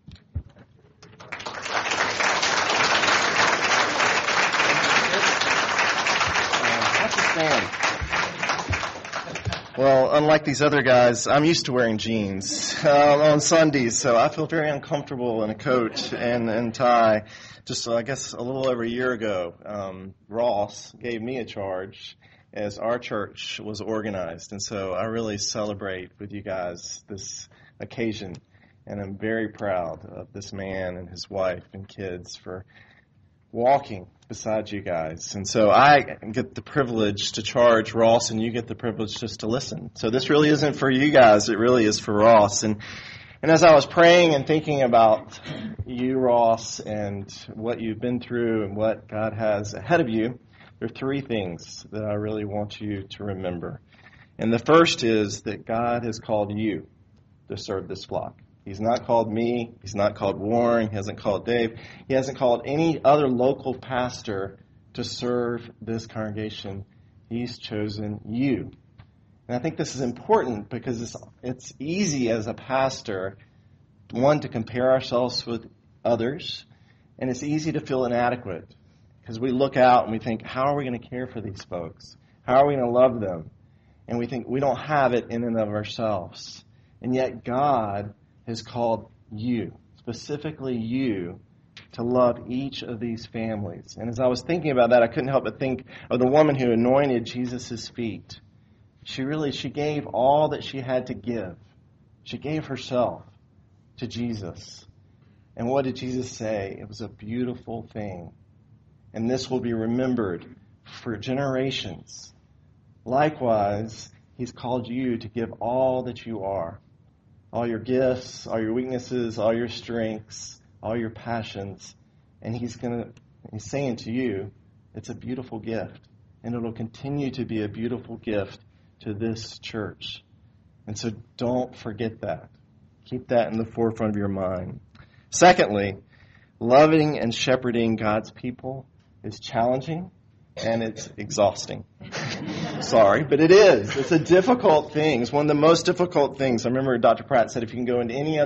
Well, unlike these other guys, I'm used to wearing jeans on Sundays, so I feel very uncomfortable in a coat and tie. Just, I guess, a little over a year ago, Ross gave me a charge as our church was organized, and so I really celebrate with you guys this occasion, and I'm very proud of this man and his wife and kids for walking beside you guys. And so I get the privilege to charge Ross, and you get the privilege just to listen. So this really isn't for you guys, it really is for Ross. And as I was praying and thinking about you, Ross, and what you've been through and what God has ahead of you, there are three things that I really want you to remember. And the first is that God has called you to serve this flock. He's not called me. He's not called Warren. He hasn't called Dave. He hasn't called any other local pastor to serve this congregation. He's chosen you. And I think this is important because it's easy as a pastor, one, to compare ourselves with others, and it's easy to feel inadequate because we look out and we think, how are we going to care for these folks? How are we going to love them? And we think we don't have it in and of ourselves. And yet God has called you, specifically you, to love each of these families. And as I was thinking about that, I couldn't help but think of the woman who anointed Jesus' feet. She gave all that she had to give. She gave herself to Jesus. And what did Jesus say? It was a beautiful thing. And this will be remembered for generations. Likewise, He's called you to give all that you are. All your gifts, all your weaknesses, all your strengths, all your passions. And He's saying to you, it's a beautiful gift. And it'll continue to be a beautiful gift to this church. And so don't forget that. Keep that in the forefront of your mind. Secondly, loving and shepherding God's people is challenging and it's exhausting. Sorry, but it is. It's a difficult thing. It's one of the most difficult things. I remember Dr. Pratt said if you can go into any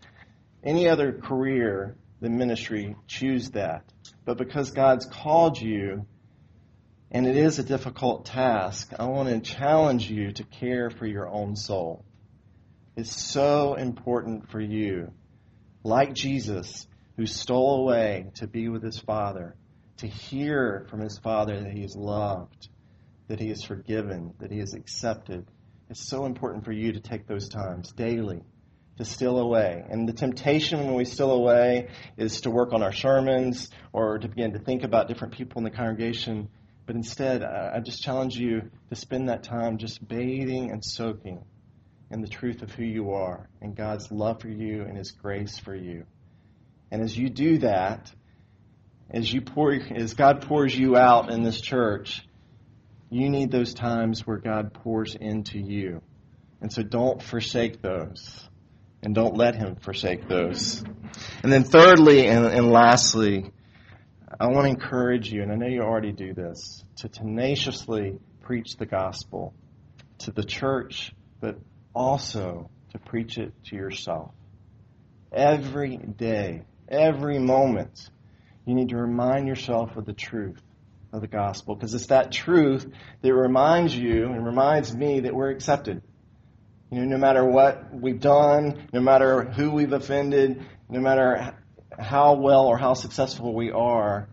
other career than ministry, choose that. But because God's called you, and it is a difficult task, I want to challenge you to care for your own soul. It's so important for you, like Jesus, who stole away to be with His Father, to hear from His Father that He is loved, that He is forgiven, that He is accepted. It's so important for you to take those times daily to steal away. And the temptation when we steal away is to work on our sermons or to begin to think about different people in the congregation. But instead, I just challenge you to spend that time just bathing and soaking in the truth of who you are and God's love for you and His grace for you. And as you do that, as God pours you out in this church, you need those times where God pours into you. And so don't forsake those. And don't let Him forsake those. And then thirdly and lastly, I want to encourage you, and I know you already do this, to tenaciously preach the gospel to the church, but also to preach it to yourself. Every day, every moment, you need to remind yourself of the truth of the gospel, because it's that truth that reminds you and reminds me that we're accepted. No matter what we've done, no matter who we've offended, no matter how well or how successful we are,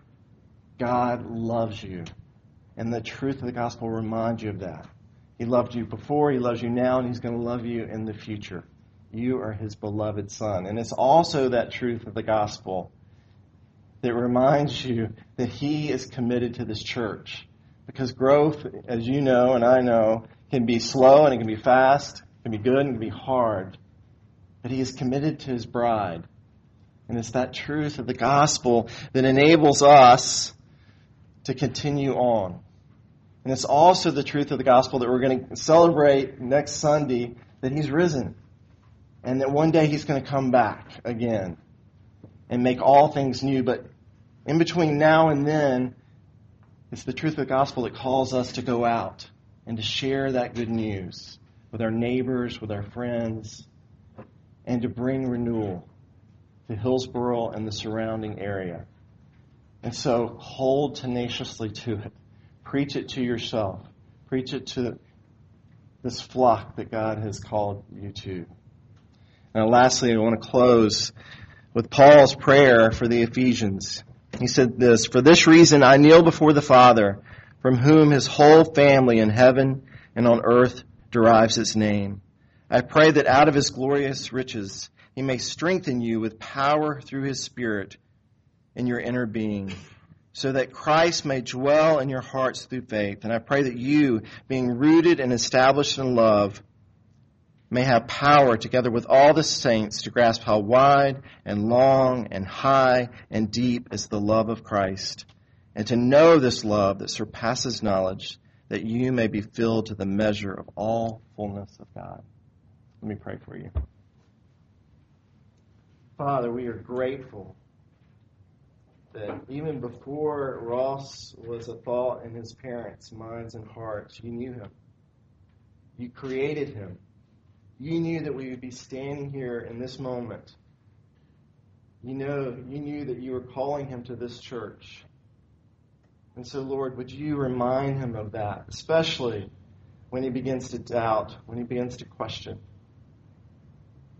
God loves you. And the truth of the gospel reminds you of that. He loved you before, He loves you now, and He's going to love you in the future. You are His beloved Son. And it's also that truth of the gospel that reminds you that He is committed to this church. Because growth, as you know and I know, can be slow and it can be fast, it can be good and it can be hard. But He is committed to His bride. And it's that truth of the gospel that enables us to continue on. And it's also the truth of the gospel that we're going to celebrate next Sunday, that He's risen. And that one day He's going to come back again and make all things new. But in between now and then, it's the truth of the gospel that calls us to go out and to share that good news with our neighbors, with our friends, and to bring renewal to Hillsboro and the surrounding area. And so hold tenaciously to it. Preach it to yourself. Preach it to this flock that God has called you to. Now lastly, I want to close with Paul's prayer for the Ephesians. He said this, "For this reason I kneel before the Father, from whom His whole family in heaven and on earth derives its name. I pray that out of His glorious riches He may strengthen you with power through His Spirit in your inner being, so that Christ may dwell in your hearts through faith. And I pray that you, being rooted and established in love, may have power together with all the saints to grasp how wide and long and high and deep is the love of Christ, and to know this love that surpasses knowledge, that you may be filled to the measure of all fullness of God." Let me pray for you. Father, we are grateful that even before Ross was a thought in his parents' minds and hearts, you knew him. You created him. You knew that we would be standing here in this moment. You knew that you were calling him to this church. And so, Lord, would you remind him of that, especially when he begins to doubt, when he begins to question.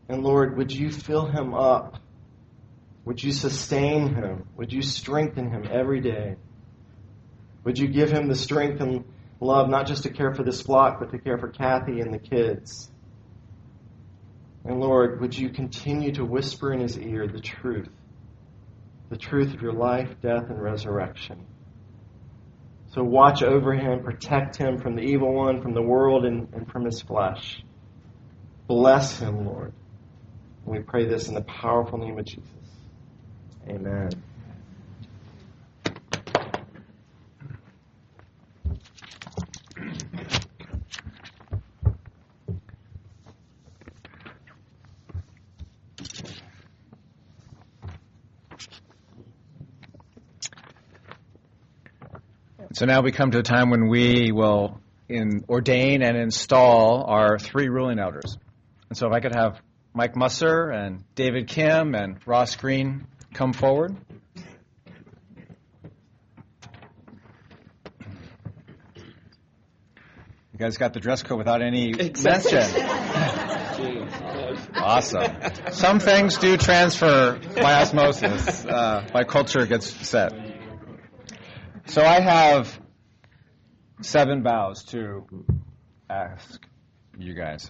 And Lord, would you fill him up? Would you sustain him? Would you strengthen him every day? Would you give him the strength and love not just to care for this flock, but to care for Kathy and the kids? And Lord, would you continue to whisper in his ear the truth of your life, death, and resurrection. So watch over him, protect him from the evil one, from the world, and from his flesh. Bless him, Lord. And we pray this in the powerful name of Jesus. Amen. So now we come to a time when we will ordain and install our 3 ruling elders. And so if I could have Mike Musser and David Kim and Ross Green come forward. You guys got the dress code without any mention. Awesome. Some things do transfer by osmosis. My culture gets set. So I have 7 vows to ask you guys.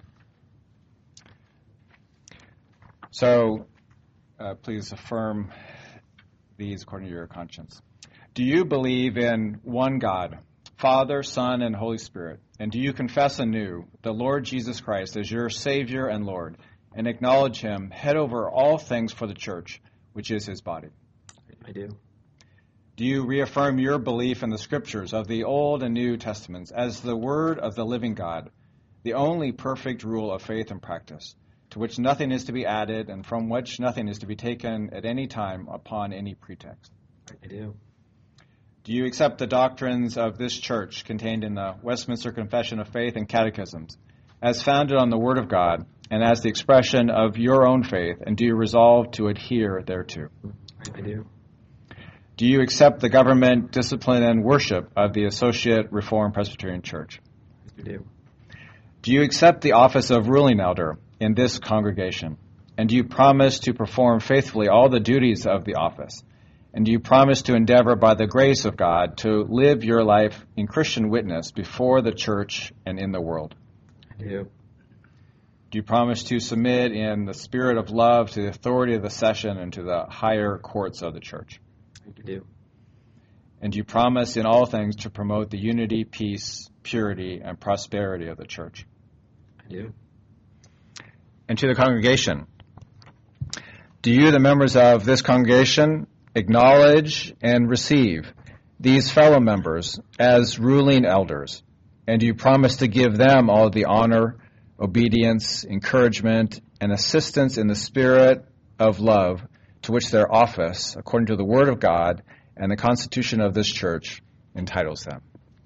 So please affirm these according to your conscience. Do you believe in one God, Father, Son, and Holy Spirit? And do you confess anew the Lord Jesus Christ as your Savior and Lord, and acknowledge him head over all things for the church, which is his body? I do. Do you reaffirm your belief in the Scriptures of the Old and New Testaments as the Word of the living God, the only perfect rule of faith and practice, to which nothing is to be added and from which nothing is to be taken at any time upon any pretext? I do. Do you accept the doctrines of this church contained in the Westminster Confession of Faith and Catechisms as founded on the Word of God and as the expression of your own faith, and do you resolve to adhere thereto? I do. Do you accept the government, discipline, and worship of the Associate Reformed Presbyterian Church? I do. Do you accept the office of ruling elder in this congregation? And do you promise to perform faithfully all the duties of the office? And do you promise to endeavor by the grace of God to live your life in Christian witness before the church and in the world? I do. Do you promise to submit in the spirit of love to the authority of the session and to the higher courts of the church? I do. And do you promise in all things to promote the unity, peace, purity, and prosperity of the church? I do. And to the congregation, do you, the members of this congregation, acknowledge and receive these fellow members as ruling elders? And do you promise to give them all the honor, obedience, encouragement, and assistance in the spirit of love to which their office, according to the Word of God and the Constitution of this church, entitles them?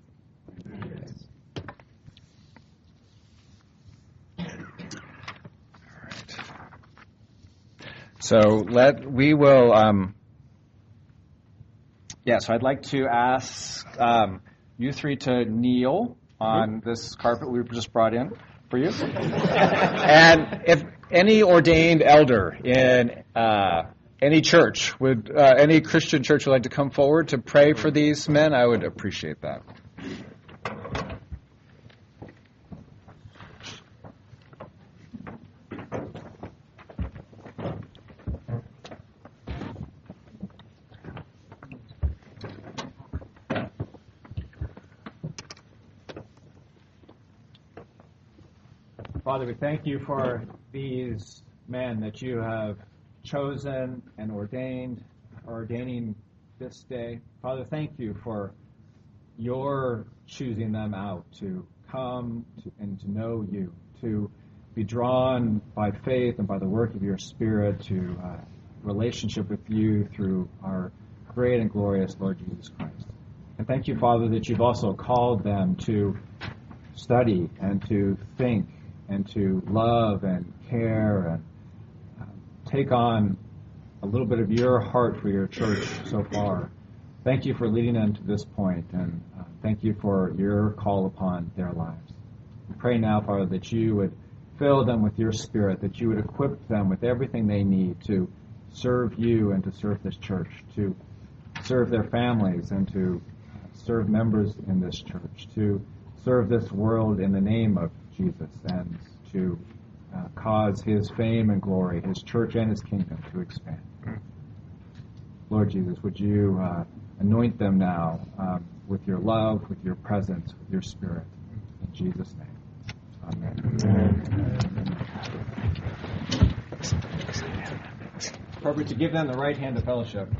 So so I'd like to ask you 3 to kneel on this carpet we've just brought in for you. And if any ordained elder in any church any Christian church would like to come forward to pray for these men, I would appreciate that. Father, we thank you for these men that you have chosen and ordaining this day. Father, thank you for your choosing them out to come and to know you, to be drawn by faith and by the work of your Spirit to relationship with you through our great and glorious Lord Jesus Christ. And thank you, Father, that you've also called them to study and to think and to love and care and take on a little bit of your heart for your church so far. Thank you for leading them to this point, and thank you for your call upon their lives. We pray now, Father, that you would fill them with your Spirit, that you would equip them with everything they need to serve you and to serve this church, to serve their families and to serve members in this church, to serve this world in the name of Jesus, and to cause his fame and glory, his church and his kingdom to expand. Lord Jesus, would you anoint them now with your love, with your presence, with your Spirit. In Jesus' name. Amen. Appropriate to give them the right hand of fellowship.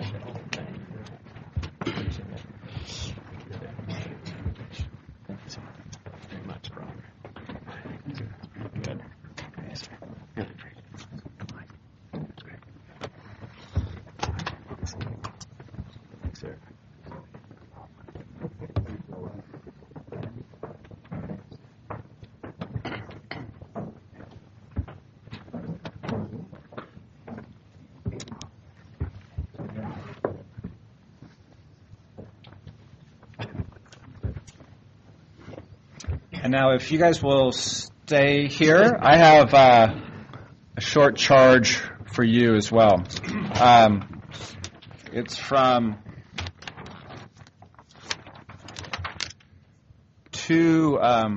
And now, if you guys will stay here, I have a short charge for you as well. It's from two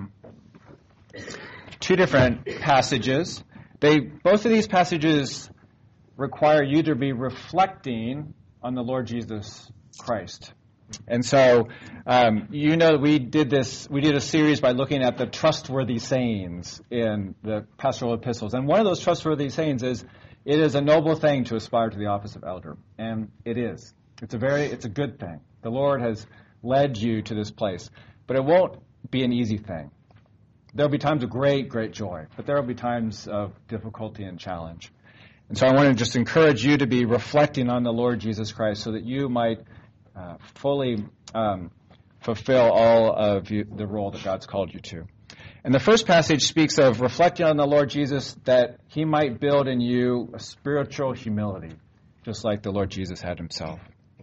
different passages. Both of these passages require you to be reflecting on the Lord Jesus Christ. And so, we did a series by looking at the trustworthy sayings in the pastoral epistles. And one of those trustworthy sayings is, it is a noble thing to aspire to the office of elder. And it is. It's a good thing. The Lord has led you to this place. But it won't be an easy thing. There will be times of great, great joy. But there will be times of difficulty and challenge. And so I want to just encourage you to be reflecting on the Lord Jesus Christ so that you might fully fulfill all of the role that God's called you to. And the first passage speaks of reflecting on the Lord Jesus, that he might build in you a spiritual humility, just like the Lord Jesus had himself.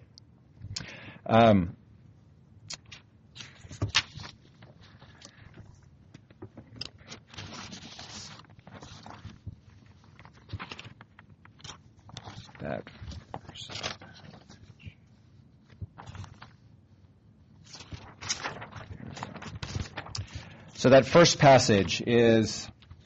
So that first passage is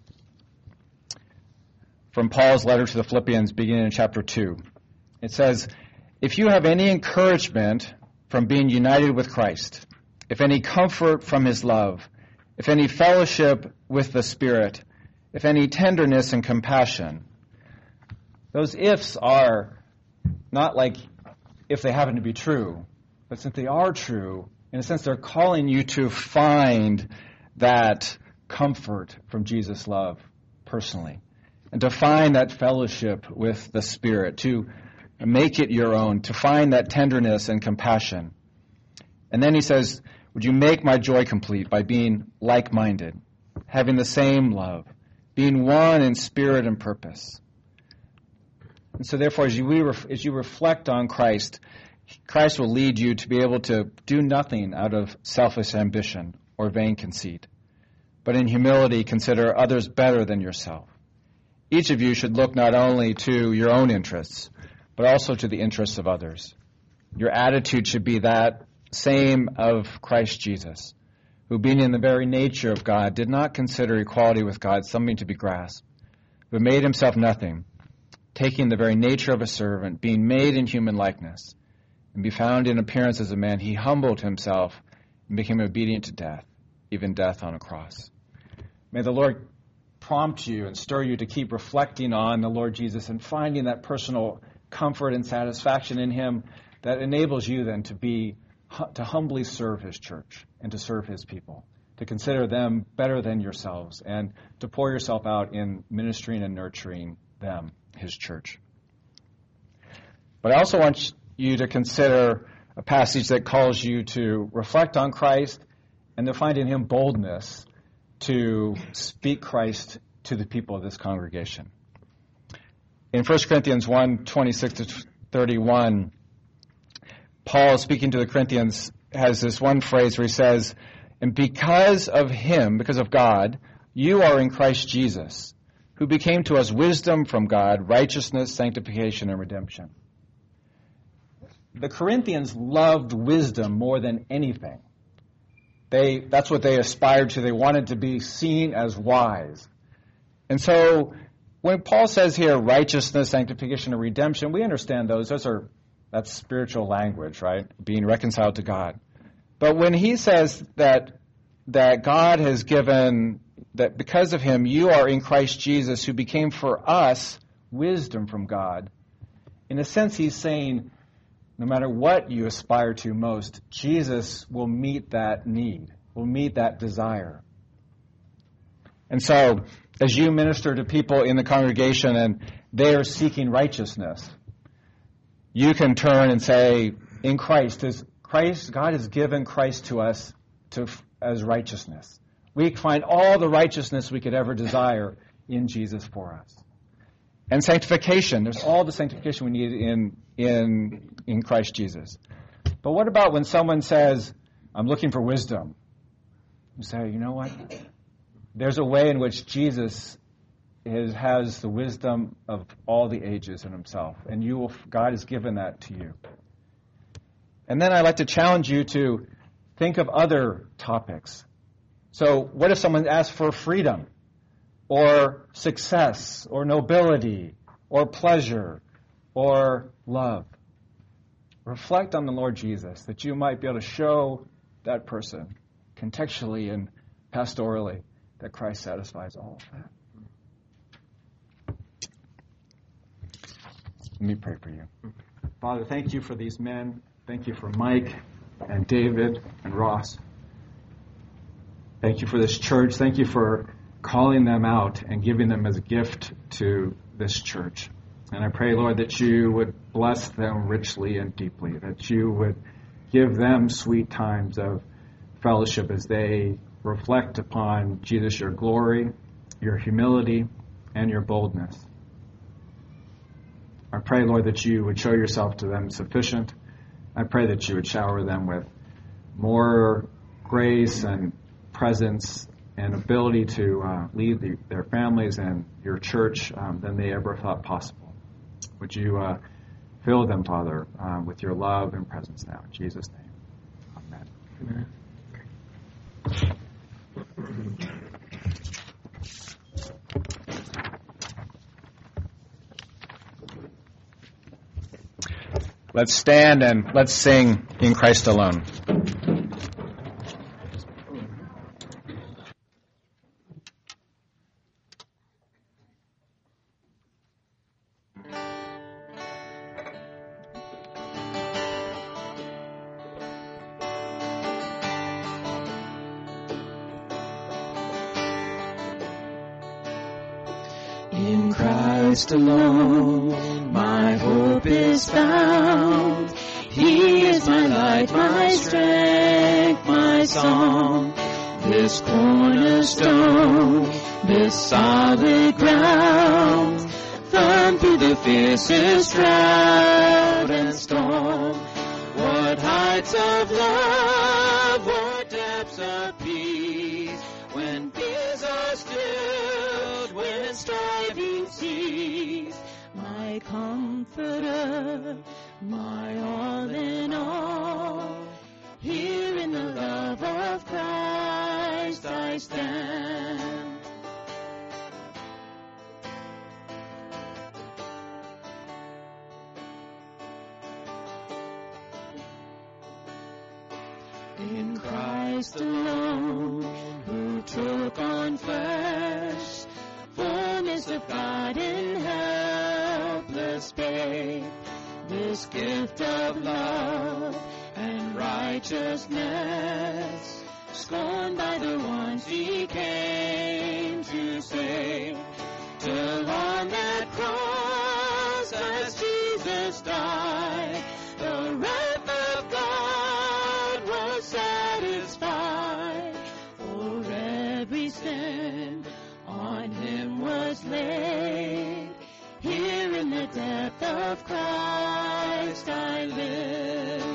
from Paul's letter to the Philippians, beginning in chapter 2. It says, "If you have any encouragement from being united with Christ, if any comfort from his love, if any fellowship with the Spirit, if any tenderness and compassion." Those ifs are not like if they happen to be true, but since they are true, in a sense they're calling you to find that comfort from Jesus' love personally, and to find that fellowship with the Spirit, to make it your own, to find that tenderness and compassion. And then he says, would you make my joy complete by being like-minded, having the same love, being one in spirit and purpose. And so therefore, as you reflect on Christ, Christ will lead you to be able to do nothing out of selfish ambition or vain conceit, but in humility consider others better than yourself. Each of you should look not only to your own interests, but also to the interests of others. Your attitude should be that same of Christ Jesus, who being in the very nature of God, did not consider equality with God something to be grasped, but made himself nothing, taking the very nature of a servant, being made in human likeness, and be found in appearance as a man, he humbled himself and became obedient to death, even death on a cross. May the Lord prompt you and stir you to keep reflecting on the Lord Jesus and finding that personal comfort and satisfaction in him that enables you then to humbly serve his church and to serve his people, to consider them better than yourselves, and to pour yourself out in ministering and nurturing them, his church. But I also want you to consider a passage that calls you to reflect on Christ and to find in him boldness to speak Christ to the people of this congregation. In 1 Corinthians 1:26-31, Paul, speaking to the Corinthians, has this one phrase where he says, "And because of him, because of God, you are in Christ Jesus, who became to us wisdom from God, righteousness, sanctification, and redemption. The Corinthians loved wisdom more than anything. That's what they aspired to. They wanted to be seen as wise. And so when Paul says here righteousness, sanctification, and redemption, we understand those. That's spiritual language, right? Being reconciled to God. But when he says that God has given, that because of him you are in Christ Jesus, who became for us wisdom from God, in a sense he's saying, no matter what you aspire to most, Jesus will meet that need, will meet that desire. And so, as you minister to people in the congregation and they are seeking righteousness, you can turn and say, in Christ, God has given Christ to us as righteousness. We find all the righteousness we could ever desire in Jesus for us. And sanctification, there's all the sanctification we need in Christ Jesus. But what about when someone says, I'm looking for wisdom? You say, you know what? There's a way in which Jesus has the wisdom of all the ages in himself, and God has given that to you. And then I'd like to challenge you to think of other topics. So what if someone asks for freedom, or success, or nobility, or pleasure, or love? Reflect on the Lord Jesus, that you might be able to show that person contextually and pastorally that Christ satisfies all of that. Let me pray for you. Father, thank you for these men. Thank you for Mike and David and Ross. Thank you for this church. Thank you for calling them out and giving them as a gift to this church. And I pray, Lord, that you would bless them richly and deeply, that you would give them sweet times of fellowship as they reflect upon, Jesus, your glory, your humility, and your boldness. I pray, Lord, that you would show yourself to them sufficient. I pray that you would shower them with more grace and presence and ability to lead their families and your church than they ever thought possible. Would you fill them, Father, with your love and presence now. In Jesus' name, amen. Amen. Let's stand and let's sing In Christ Alone. In Christ alone, my hope is found. He is my light, my strength, my song. This cornerstone, this solid ground, firm through the fiercest drought and storm. What heights of love, what depths of peace, when fears are stilled, when striving cease. My comforter, my all in all, here in the love of Christ I stand. In Christ alone, who took on flesh, fullness of God in helpless babe, this gift of love and righteousness, scorned by the ones he came to save, till on that cross as Jesus died, the wrath of God was satisfied. For every sin on him was laid. Here in the death of Christ I live.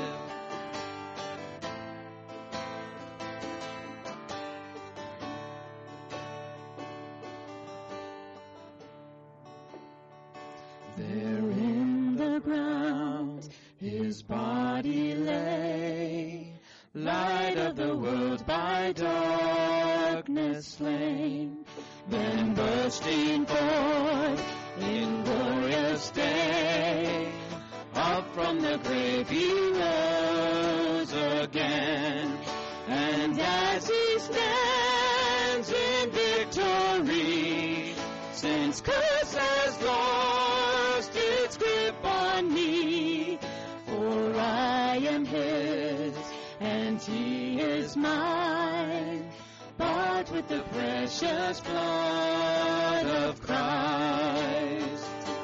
There in the ground his body lay, light of the world by darkness slain. Then bursting forth in glorious day, up from the grave he rose again. And as he stands in victory, sin's curse has lost its grip on me, for I am his and he is mine, bought with the precious blood of Christ.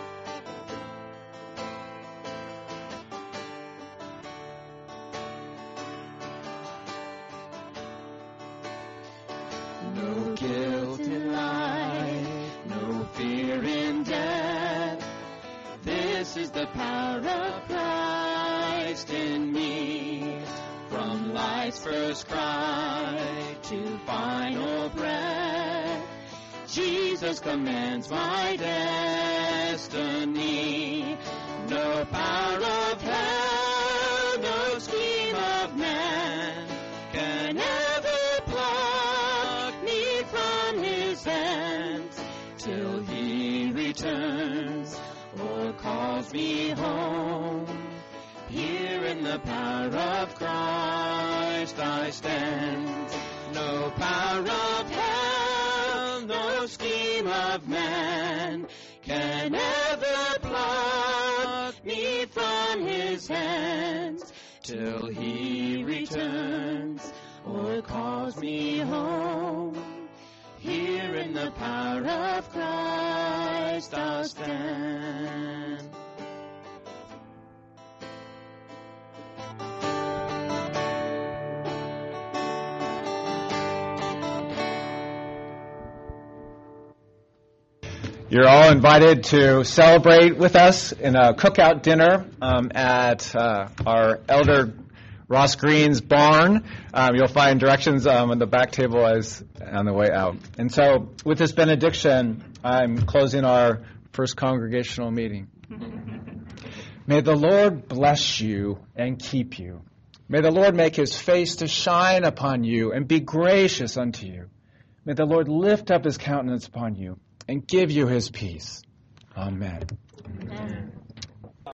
No guilt in life, no fear in death. This is the power of Christ in me. From life's first cry to final breath, Jesus commands my destiny. No power of hell, no scheme of man can ever pluck me from his hands till he returns or calls me home. Here in the power of Christ I stand. No power of hell, no scheme of man can ever pluck me from his hands till he returns or calls me home. Here in the power of Christ I'll stand. You're all invited to celebrate with us in a cookout dinner at our Elder Ross Green's barn. You'll find directions on the back table as on the way out. And so with this benediction, I'm closing our first congregational meeting. May the Lord bless you and keep you. May the Lord make his face to shine upon you and be gracious unto you. May the Lord lift up his countenance upon you and give you his peace. Amen. Amen.